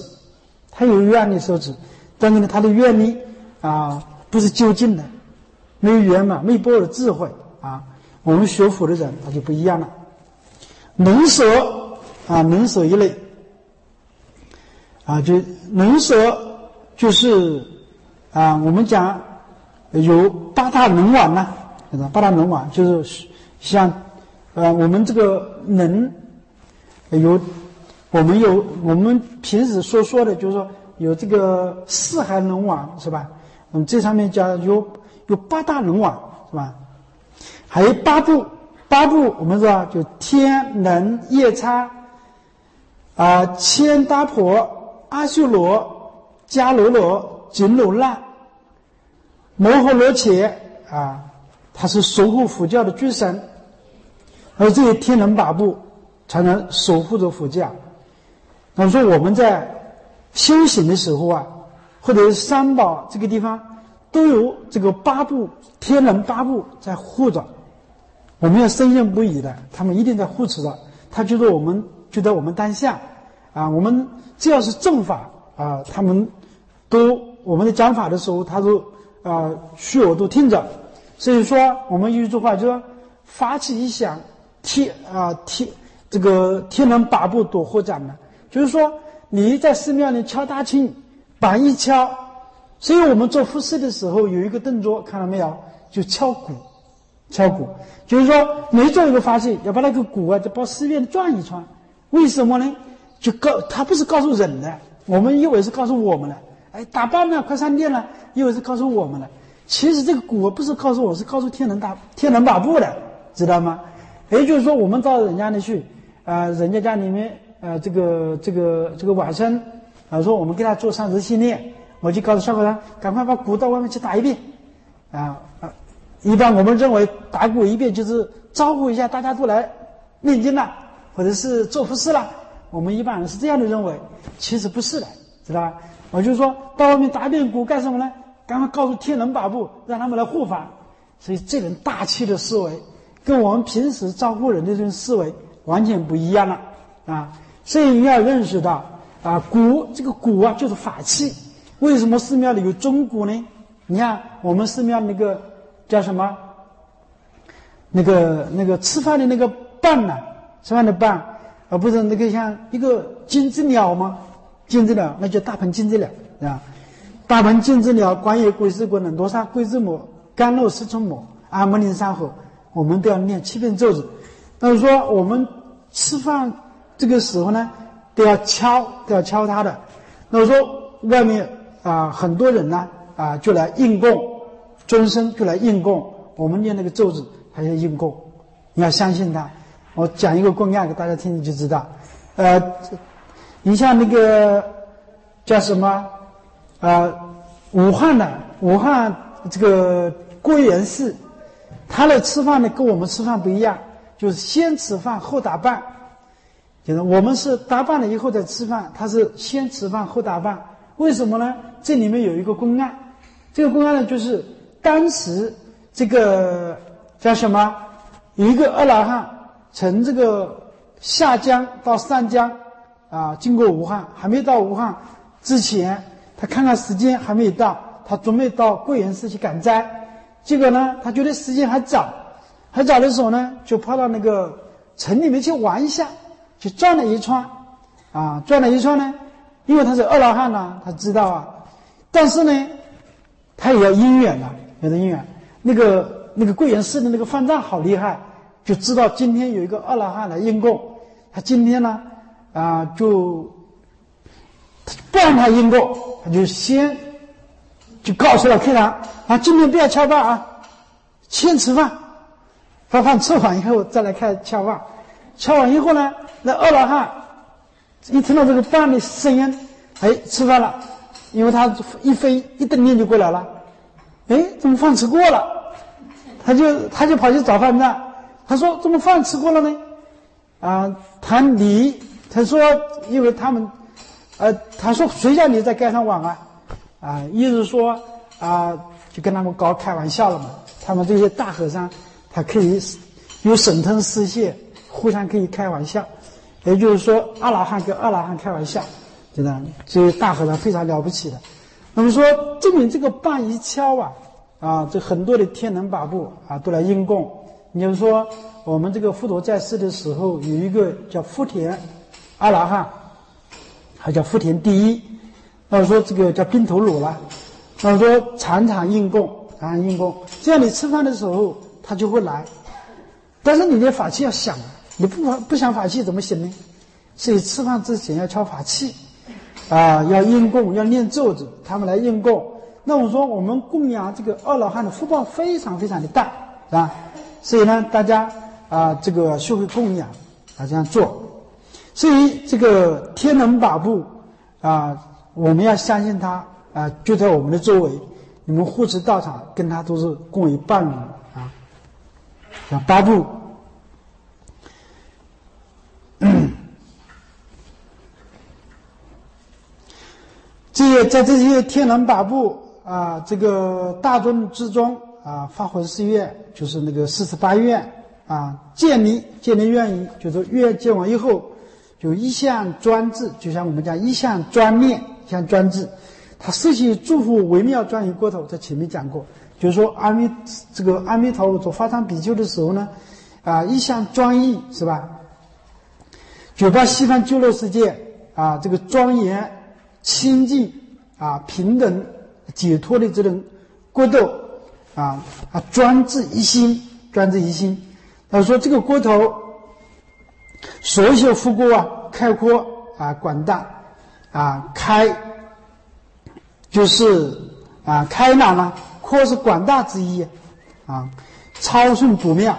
但是呢，他的愿力不是究竟的，没有圆满，没有般若智慧我们学佛的人他就不一样了。能舍一类就能舍就是我们讲有8大能王呢，8大能王就是像我们这个能我们平时说的就是说有这个四海能王，是吧？我们这上面讲有8大能王，是吧？还有8部，我们知道就天人夜叉千达婆、阿修罗、迦罗罗、紧罗那、摩诃罗伽他是守护佛教的诸神，而这些天人8部才能守护着佛教。那么说我们在修行的时候或者是三宝这个地方都有这个8部天人8部在护着，我们要深信不疑的，他们一定在护持着，他就在我们当下我们只要是正法他们都我们在讲法的时候，他都虚耳朵听着。所以说我们有一句话就说发起一响，这个天人8部多获掌呢，就是说你在寺庙里敲大磬，板一敲，所以我们做复式的时候有一个动作，看到没有？就敲鼓，敲鼓，就是说每做一个法器，要把那个鼓啊，就把寺院转一转。为什么呢？他不是告诉人的，我们以为是告诉我们的。哎，打扮了，快上殿了，以为是告诉我们的。其实这个鼓不是告诉我，是告诉天人把部的，知道吗？也就是说，我们到人家那去，人家家里面，这个晚上，说我们给他做30系列，我就告诉小和尚，赶快把鼓到外面去打一遍，一般我们认为打鼓一遍就是招呼一下大家都来念经了，或者是做佛事了，我们一般人是这样的认为，其实不是的，知道吧？我就说到外面打一遍鼓干什么呢？赶快告诉天人把部，让他们来护法。所以这种大气的思维，跟我们平时招呼人的这种思维完全不一样了啊！所以你要认识到鼓这个鼓啊就是法器。为什么寺庙里有钟鼓呢？你看我们寺庙那个叫什么？那个吃饭的那个bàn呢？吃饭的bàn，不是那个像一个金枝鸟吗？金枝鸟那叫大鹏金枝鸟啊。大鹏金枝鸟，观叶归师滚，罗刹归之母，甘露四重母，阿摩尼山河，我们都要念7遍咒子。那么说我们吃饭这个时候呢，都要敲它的。那么说外面很多人呢就来应供，尊僧就来应供，我们念那个咒子还要应供，你要相信他。我讲一个公案给大家听，你就知道。你像那个叫什么武汉这个归元寺，他的吃饭呢跟我们吃饭不一样，就是先吃饭后打扮。就是我们是打扮了以后再吃饭，他是先吃饭后打扮。为什么呢？这里面有一个公案，这个公案呢就是当时这个叫什么，有一个阿罗汉从这个下江到上江经过武汉，还没到武汉之前，他看看时间还没到，他准备到贵源寺去赶斋。结果呢，他觉得时间还早的时候呢，就跑到那个城里面去玩一下，去转了一圈呢，因为他是阿罗汉呢，他知道但是呢，他也要因缘了，有的因缘。那个贵源寺的那个方丈好厉害，就知道今天有一个阿罗汉来应供，他今天呢就不让他应供，他就先就告诉了客人今天不要敲饭先吃饭，把饭吃完以后再来开敲饭。敲完以后呢，那阿罗汉一听到这个饭的声音，吃饭了，因为他一瞪念就过来了，怎么饭吃过了？他就跑去找饭站，他说怎么饭吃过了呢？他说因为他们他说谁叫你在街上玩意思说就跟他们搞开玩笑了嘛。他们这些大和尚他可以有神通示现，互相可以开玩笑，也就是说阿罗汉跟阿罗汉开玩笑，知道吗？这些大和尚非常了不起的。那么说证明这个bàn一敲这很多的天人把部都来应供。你就是说我们这个佛陀在世的时候，有一个叫福田阿罗汉，还叫福田第一，那说这个叫宾头鲁了，那说常常应供，这样你吃饭的时候他就会来。但是你的法器要响，你不想法器怎么行呢？所以吃饭之前要敲法器要应供，要念咒子，他们来应供。那我说我们供养这个阿罗汉的福报非常非常的大所以呢大家这个学会供养这样做。所以这个天人把部我们要相信他就在我们的周围，你们护持道场跟他都是共为伴侣像八部在这些天人把部这个大尊之中发弘誓愿，就是那个48愿建立愿仪，就是愿建完以后就一向专制，就像我们讲一向专念，一向专制。他设起祝福微妙专一过头，在前面讲过，就是说阿弥陀佛做法藏比丘的时候呢一向专一，是吧？9八西方极乐世界这个庄严、清净平等、解脱的这种国度专制一心，专制一心。他说这个国头所有福国开阔广大开就是开朗了，阔是广大之意超顺不妙，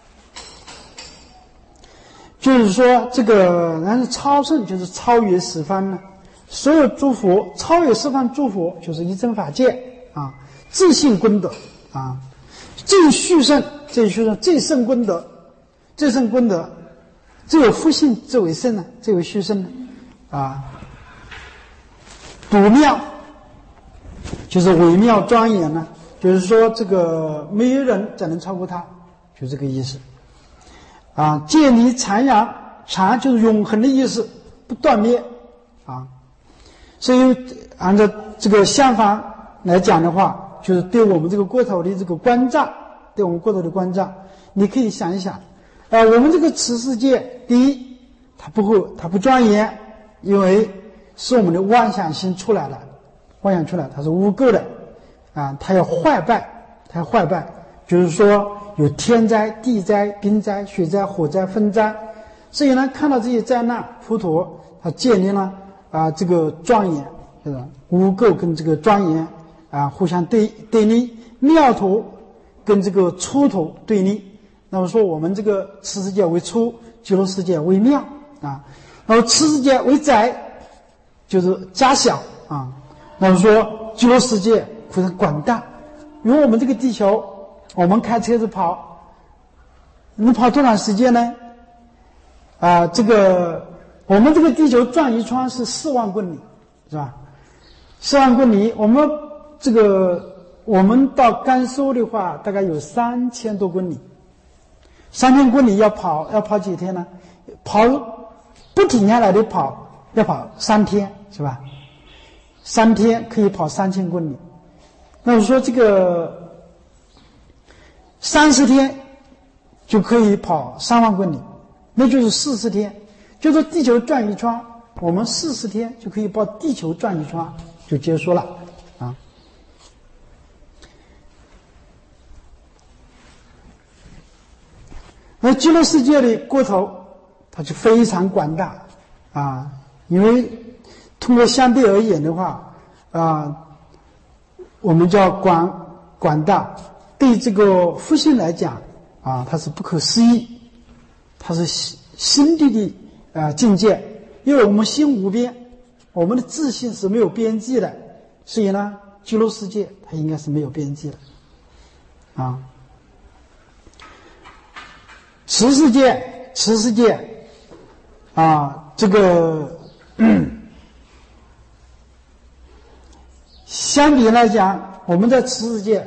就是说这个但是超顺就是超越十方呢，所有诸佛超越十方诸佛就是一真法界自性功德最殊胜，最胜功德，最胜功德，只有福性最为胜呢，最为殊胜呢不妙就是微妙庄严呢，就是说这个没有人才能超过他，就这个意思建立禅养，禅就是永恒的意思，不断灭所以按照这个相反来讲的话，就是对我们这个国头的这个关照，对我们国头的关照，你可以想一想我们这个此世界，第一它不庄严，因为是我们的妄想心出来了，妄想出来它是无垢的它要坏败，就是说有天灾、地灾、冰灾、水灾、火灾、风灾，所以呢看到这些灾难，佛陀他建立了这个庄严，就是无垢跟这个庄严互相对立，妙土跟这个粗土对立。那么说我们这个此世界为粗，极乐世界为妙那么此世界为窄，就是加小那么说极乐世界非常广大。因为我们这个地球，我们开车子跑，能跑多长时间呢？这个我们这个地球转一圈是4万公里，是吧？4万公里，我们到甘肃的话，大概有3000多公里。3000公里要跑几天呢？不停下来的跑，要跑3天，是吧？3天可以跑3000公里。那我说这个30天就可以跑3万公里，那就是40天，就是地球转一圈，我们40天就可以把地球转一圈就结束了那极乐世界的国头它就非常广大因为通过相对而言的话我们叫广大，对这个福性来讲它是不可思议，它是心地的境界，因为我们心无边，我们的自信是没有边际的，所以呢极乐世界它应该是没有边际的此世界这个相比来讲，我们在此世界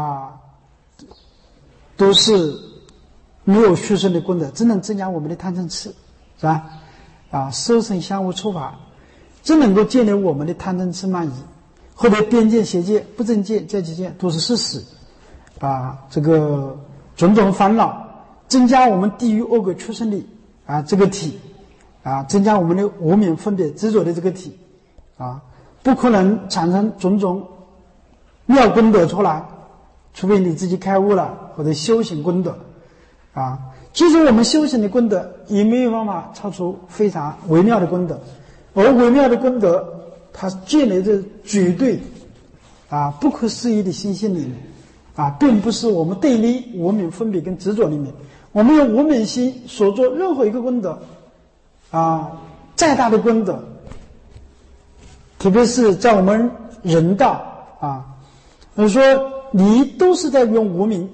都是没有殊胜的功德，只能增加我们的贪嗔痴，是吧色身相无处法，只能够建立我们的贪嗔痴慢疑，或者边界邪见、不正见、在其见都是事实这个种种烦恼增加我们地狱恶鬼畜生的这个体增加我们的无明分别执着的这个体不可能产生种种妙功德出来，除非你自己开悟了或者修行功德其实我们修行的功德也没有办法超出非常微妙的功德，而微妙的功德它建立在绝对不可思议的心性里面并不是我们对立无明分别跟执着里面。我们用无明心所做任何一个功德再大的功德，特别是在我们人道就是说你都是在用无明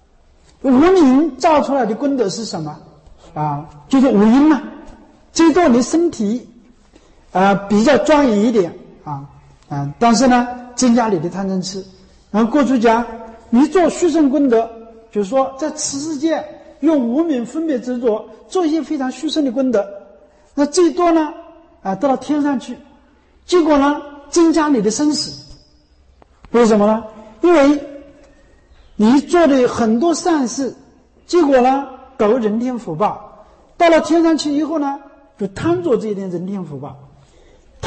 造出来的功德是什么就是五阴嘛，最多你身体比较庄严一点但是呢增加你的贪嗔痴。然后过去讲你做殊胜功德，就是说在此世界用无明分别执着做一些非常殊胜的功德，那最多呢到了天上去，结果呢增加你的生死。为什么呢？因为你做的很多善事，结果呢得人天福报，到了天上去以后呢就贪着这一点人天福报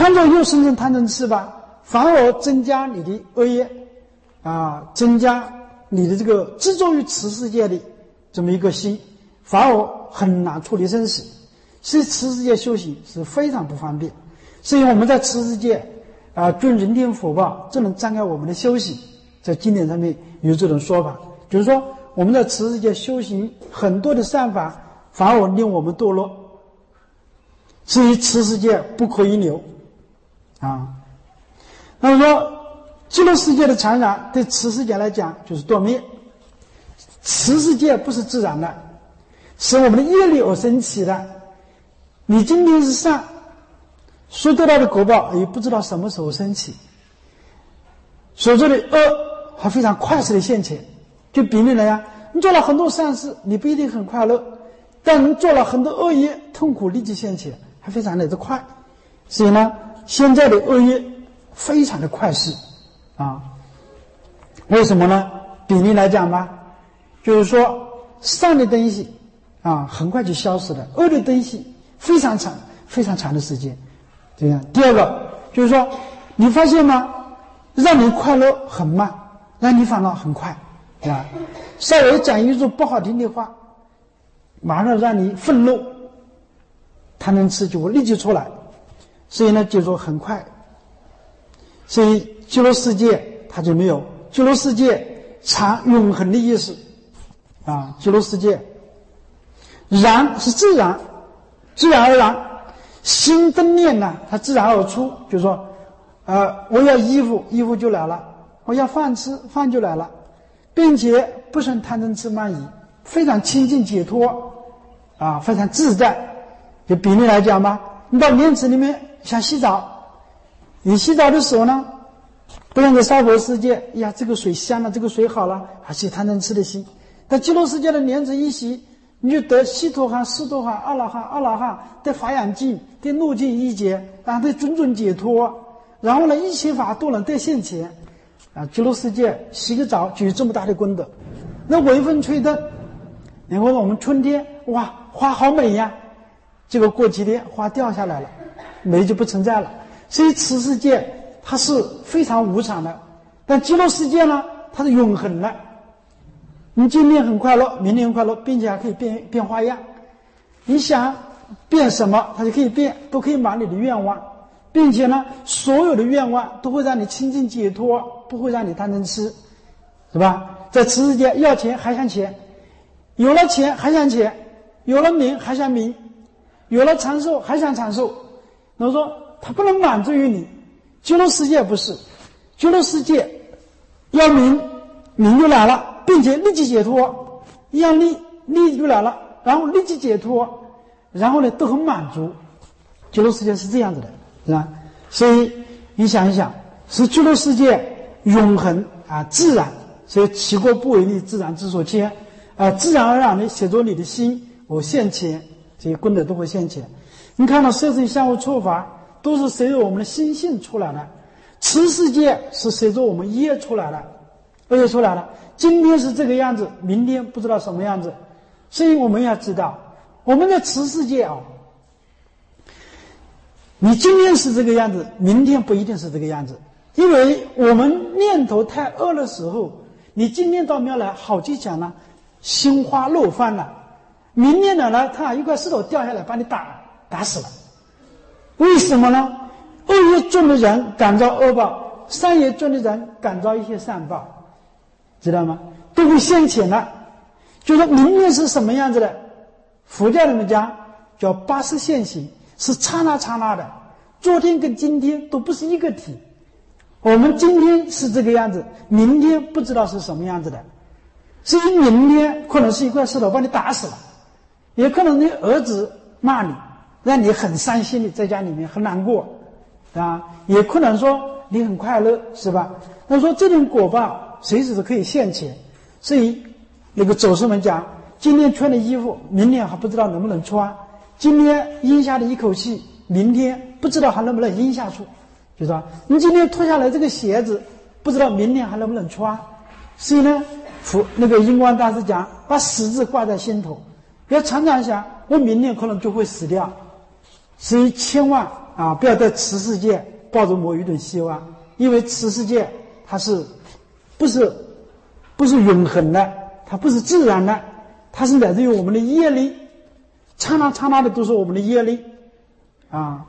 看着又生成贪嗔痴吧，反而增加你的恶业增加你的这个执着于此世界的这么一个心，反而很难处理生死。所以此世界修行是非常不方便。所以我们在此世界捐人天福报，这能障碍我们的修行。在经典上面有这种说法，就是说我们在此世界修行很多的善法，反而令我们堕落。所以此世界不可以留那么说极乐世界的禅然对此世界来讲就是堕灭。此世界不是自然的，是我们的业力而升起的。你今天是善，所得到的果报也不知道什么时候升起，所做的恶还非常快速的现前。就比喻来讲，你做了很多善事，你不一定很快乐，但你做了很多恶业，痛苦立即现前，还非常的快。所以呢，现在的恶业非常的快速为什么呢？比例来讲吧，就是说善的东西很快就消失了，恶的东西非常长的时间。这样，第二个就是说，你发现吗？让你快乐很慢，让你烦恼很快，稍微讲一句不好听的话，马上让你愤怒，贪嗔痴就会立即出来。所以呢，就说很快。所以极乐世界它就没有，极乐世界常永恒的意思极乐世界然是自然，自然而然，心灯念呢，它自然而出。就是说我要衣服，衣服就来了；我要饭吃，饭就来了，并且不生贪嗔痴慢疑，非常清净解脱非常自在。就比例来讲吧，你到莲池里面想洗澡，你洗澡的时候呢，不像在娑婆世界，这个水香了，这个水好了，还是贪嗔痴的心。但极乐世界的莲池一洗，你就得悉陀含、斯陀含、阿罗汉，得法眼净，得怒尽一劫，然后得种种解脱，然后呢，一切法都能得现前极乐世界洗个澡就有这么大的功德。那微风吹灯，然后我们春天花好美呀，结果过几天花掉下来了，美就不存在了。所以此世界它是非常无常的，但极乐世界呢，它是永恒的。你今天很快乐，明天很快乐，并且还可以变花样。你想变什么，它就可以变，都可以满你的愿望，并且呢，所有的愿望都会让你清净解脱，不会让你贪嗔痴，是吧？在此世界要钱还想钱，有了钱还想钱，有了名还想名，有了长寿还想长寿。那我说它不能满足于你。极乐世界不是，极乐世界要名，名就来了，并且立即解脱；要利，利就来了，然后立即解脱，然后呢都很满足。极乐世界是这样子的，是吧？所以你想一想，是极乐世界永恒自然，所以其过不为利，自然之所牵自然而然的写着你的心我现前，这些功德都会现前。你看到色身相互触法，都是随着我们的心性出来的。此世界是随着我们业出来的，业出来了。今天是这个样子，明天不知道什么样子。所以我们要知道，我们在此世界你今天是这个样子，明天不一定是这个样子。因为我们念头太恶的时候，你今天到庙来，好记讲呢，心花怒放了，明天呢，他一块石头掉下来把你打死了。为什么呢？恶业重的人感召恶报，善业重的人感召一些善报，知道吗？都会现前了。就说明天是什么样子的，佛教里面讲叫八识现行，是刹那刹那的，昨天跟今天都不是一个体。我们今天是这个样子，明天不知道是什么样子的。所以明天可能是一块石头把你打死了，也可能你儿子骂你，让你很伤心的在家里面很难过也可能说你很快乐，是吧？那说这种果报随时都可以现前。所以那个祖师们讲，今天穿的衣服明天还不知道能不能穿，今天咽下的一口气明天不知道还能不能咽下去，就是说你今天脱下来这个鞋子不知道明天还能不能穿。所以呢，那个印光大师讲，把死字挂在心头，要常常想我明天可能就会死掉。所以千万不要在此世界抱着某一种希望，因为此世界它是不是永恒的，它不是自然的，它是来自于我们的业力，刹那刹那的都是我们的业力啊。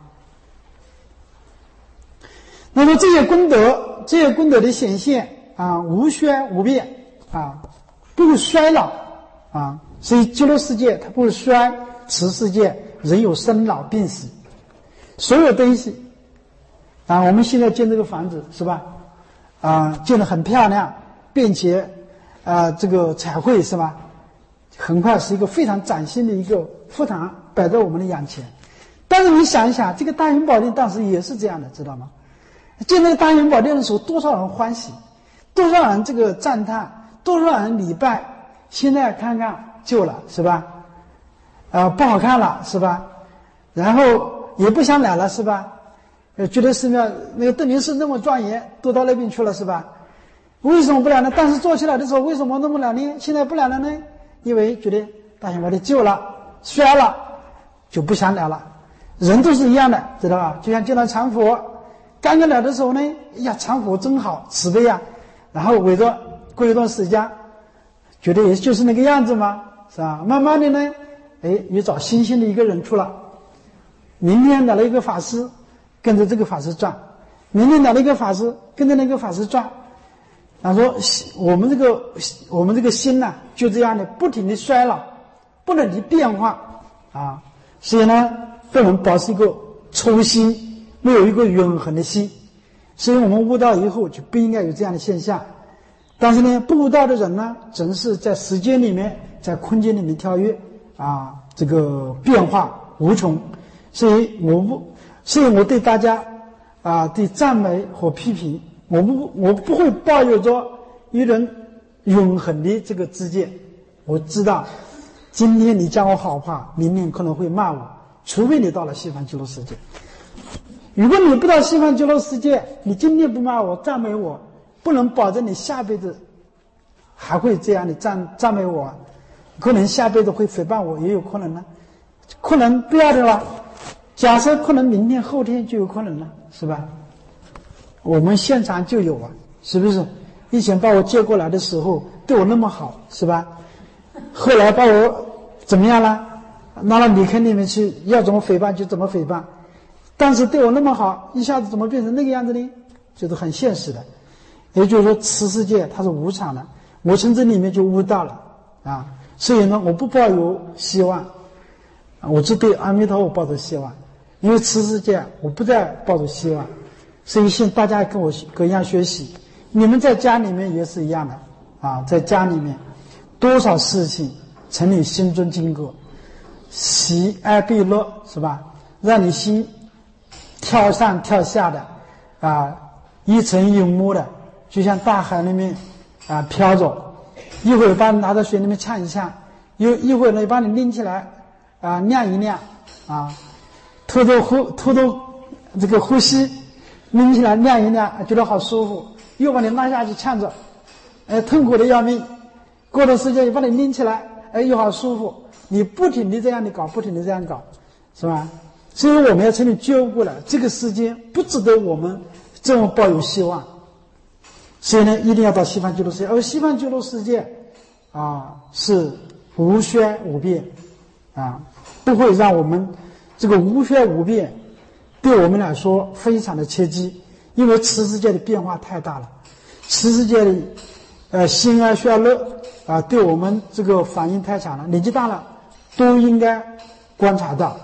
那么这些功德的显现无衰无变不会衰老所以极乐世界它不会衰，此世界人有生老病死，所有东西我们现在建这个房子是吧建得很漂亮，并且这个彩绘是吧，很快是一个非常崭新的一个佛堂摆在我们的眼前。但是你想一想，这个大雄宝殿当时也是这样的，知道吗？建那个大雄宝殿的时候，多少人欢喜，多少人这个赞叹，多少人礼拜。现在看看旧了是吧不好看了是吧，然后也不想来了是吧，觉得寺庙那个邓林寺那么庄严，都到那边去了是吧？为什么不来呢？当时做起来的时候为什么那么来呢？现在不来了呢？因为觉得大雄宝殿旧了衰了，就不想来了。人都是一样的，知道吧？就像见到禅佛，刚刚来的时候呢，哎呀，禅佛真好，慈悲啊，然后围着过一段时间，觉得也就是那个样子嘛，是吧？慢慢的呢，又找新兴的一个人出了。明天来了一个法师，跟着这个法师转；明天来了一个法师，跟着那个法师转。他说我们这个心呢，就这样的不停的衰老，不停的变化所以呢，不能保持一个抽心，没有一个永恒的心。所以我们悟道以后就不应该有这样的现象。但是呢，不悟道的人呢，总是在时间里面，在空间里面跳跃这个变化无穷。所以我对大家对赞美和批评，我不会抱有着一人永恒的这个知见。我知道今天你讲我好话，明天可能会骂我，除非你到了西方极乐世界。如果你不到西方极乐世界，你今天不骂我赞美我，不能保证你下辈子还会这样的赞美我，可能下辈子会诽谤我，也有可能呢。可能不要的了，假设可能明天后天就有可能了，是吧？我们现场就有是不是？以前把我接过来的时候对我那么好，是吧？后来把我怎么样了？拿到泥坑里面去，要怎么诽谤就怎么诽谤。但是对我那么好，一下子怎么变成那个样子呢？就是很现实的。也就是说，此世界它是无常的，我从这里面就悟到了所以呢，我不抱有希望我只对阿弥陀佛抱着希望，因为此世界我不再抱着希望。所以请大家跟我一样学习，你们在家里面也是一样的在家里面多少事情从你心中经过，喜爱悲乐是吧？让你心跳上跳下的一层一幕的，就像大海里面飘着，一会儿把你拿到水里面呛一呛，一会儿呢把你拎起来晾一晾偷偷这个呼吸，拎起来晾一晾，觉得好舒服，又把你拉下去呛着，痛苦的要命。过段时间又把你拎起来，又好舒服。你不停地这样的搞，不停地这样搞，是吧？所以我们要从你觉悟过来，这个世间不值得我们这么抱有希望。所以呢，一定要到西方极乐世界，而西方极乐世界是无衰无变不会让我们这个无衰无变对我们来说非常的切记，因为此世界的变化太大了，此世界的兴哀衰乐对我们这个反应太强了，年纪大了都应该观察到。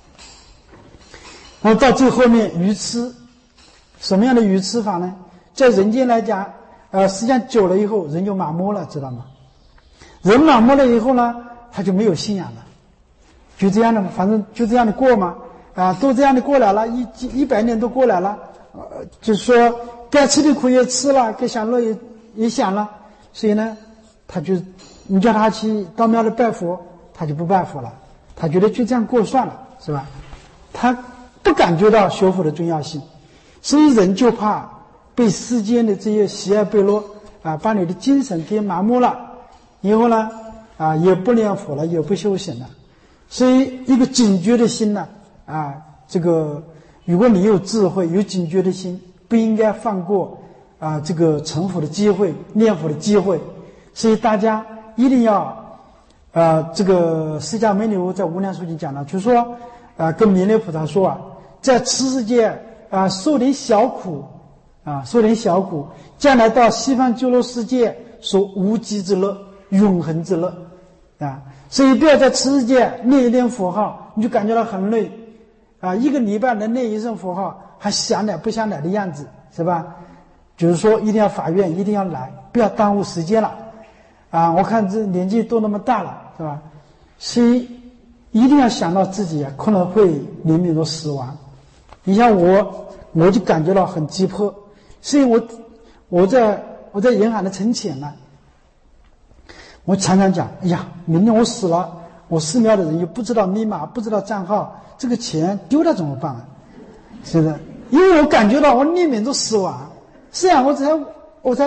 然后到最后面愚痴，什么样的愚痴法呢？在人间来讲实际上久了以后人就麻木了，知道吗？人麻木了以后呢，他就没有信仰了，就这样的嘛，反正就这样的过嘛都这样的过来了，100年都过来了就是说该吃的苦也吃了，该享乐也享了，所以呢你叫他去到庙里拜佛，他就不拜佛了，他觉得就这样过算了，是吧？他不感觉到学佛的重要性，所以人就怕被世间的这些喜爱悖论把你的精神给麻木了，以后呢也不念佛了，也不修行了。所以一个警觉的心呢这个如果你有智慧、有警觉的心，不应该放过这个成佛的机会、念佛的机会。所以大家一定要这个释迦牟尼佛在《无量寿经》讲了，就是说跟弥勒菩萨说在此世界受点小苦受点小苦，将来到西方极乐世界受无极之乐、永恒之乐所以不要在此世界念一念佛号，你就感觉到很累一个礼拜能念一声佛号，还想来不想来的样子，是吧？就是说一定要发愿，一定要来，不要耽误时间了我看这年纪都那么大了，是吧？所以一定要想到自己可能会临命中死亡。你像我就感觉到很急迫，所以我在银行的存钱呢，我常常讲，哎呀，明天我死了，我寺庙的人又不知道密码，不知道账号，这个钱丢了怎么办是的，因为我感觉到我临命中死亡。是我才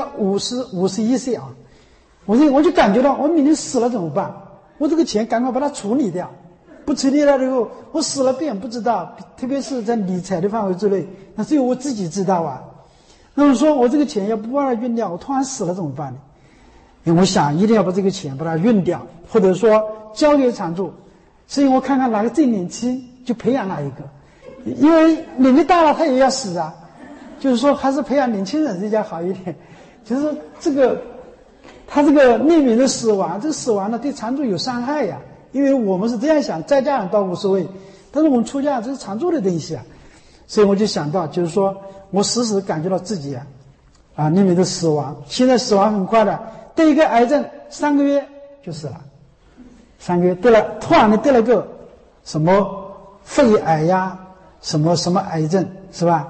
51岁我就感觉到我明天死了怎么办？我这个钱赶快把它处理掉，不处理了以后，我死了别人不知道，特别是在理财的范围之内，那只有我自己知道那么说我这个钱要不把它运掉，我突然死了怎么办呢？因为我想一定要把这个钱把它运掉，或者说交给常住，所以我看看哪个最年轻就培养哪一个，因为年纪大了他也要死就是说还是培养年轻人比较好一点。就是他这个匿名的死亡，这个死亡呢对常住有伤害因为我们是这样想，在家人倒无所谓，但是我们出家这是常住的东西所以我就想到，就是说我时时感觉到自己匿名的死亡。现在死亡很快的，得一个癌症3个月就死了，3个月突然的得了个什么肺癌什么癌症，是吧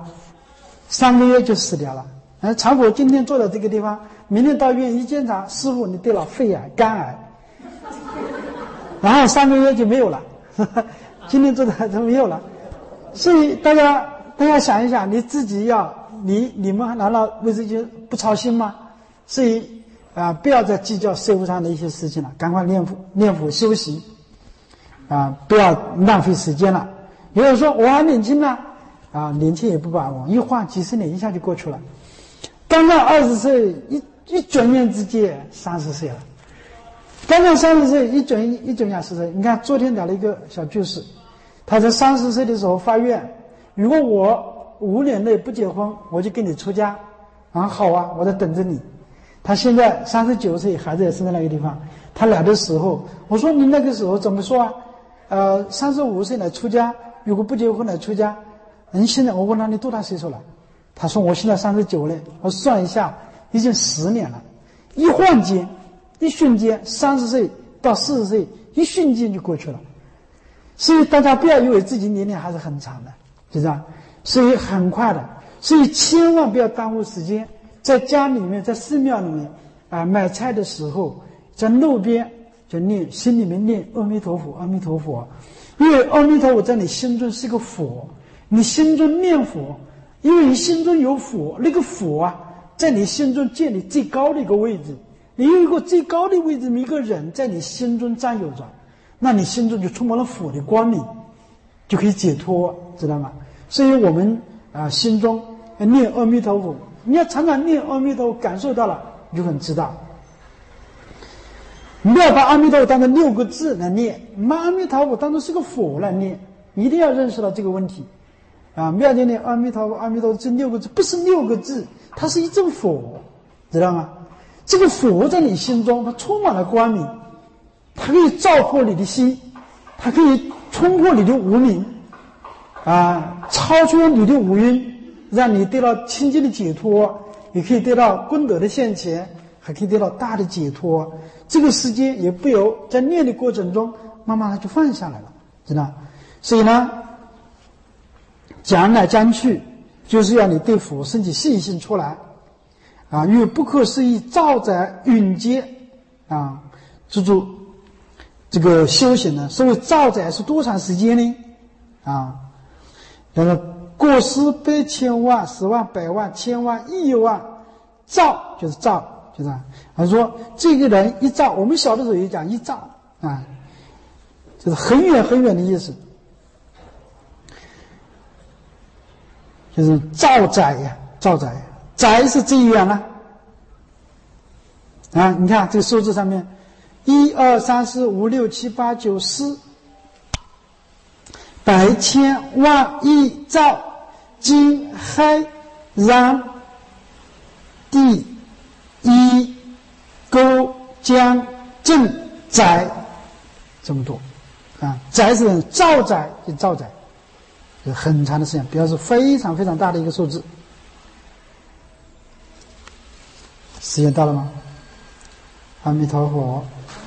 ？3个月就死掉了。常佛今天坐在这个地方，明天到医院一检查，师父你得了肺癌、肝癌，然后3个月就没有了。今天坐在这没有了。所以大家想一想，你自己你们难道为这些不操心吗？所以不要再计较社会上的一些事情了，赶快念佛修习不要浪费时间了。有人说我还年轻呢年轻也不把握，一晃几十年一下就过去了。刚刚20岁，一转眼之间30岁了。刚刚30岁，一转眼40岁。你看昨天聊了一个小故事，他在30岁的时候发愿，如果我5年内不结婚，我就跟你出家。好我在等着你。他现在39岁，孩子也生在那个地方。他来的时候，我说你那个时候怎么说35岁来出家，如果不结婚来出家。现在我问他你多大岁数了？他说我现在39了。我算一下，已经10年了。一晃间，一瞬间，30岁到40岁，一瞬间就过去了。所以大家不要以为自己年龄还是很长的，知道？所以很快的，所以千万不要耽误时间。在家里面，在寺庙里面买菜的时候，在路边就心里面念阿弥陀佛，阿弥陀佛，因为阿弥陀佛在你心中是个佛。你心中念佛，因为你心中有佛，那个佛在你心中建立最高的一个位置。你有一个最高的位置，一个人在你心中占有着，那你心中就充满了佛的光明，就可以解脱，知道吗？所以我们心中念阿弥陀佛，你要常常念阿弥陀佛，感受到了你就很知道。你不要把阿弥陀佛当成6个字来念，把阿弥陀佛当成是个佛来念，一定要认识到这个问题。妙经念阿弥陀佛，阿弥陀佛这6个字不是6个字，它是一阵佛，知道吗？这个佛在你心中，它充满了光明，它可以照破你的心，它可以冲破你的无明超出你的五蕴，让你得到清净的解脱，也可以得到功德的现前，还可以得到大的解脱。这个时间也不由在念的过程中慢慢的就放下来了，知道？所以呢，讲来讲去就是要你对佛升起信心出来与不可思议兆载蕴接这个修行呢，所谓兆载是多长时间呢那个过世百千万10万100万千万亿万兆就是兆，就是他说这个人一兆，我们小的时候也讲一兆就是很远很远的意思。 就是兆载呀，兆载，载是最远了。啊，你看这个数字上面，1、2、3、4、5、6、7、8、9、10，百千万亿兆金海洋地一沟江镇载，这么多啊！载是兆载，就兆载，就很长的时间，表示非常非常大的一个数字。时间到了吗？阿弥陀佛。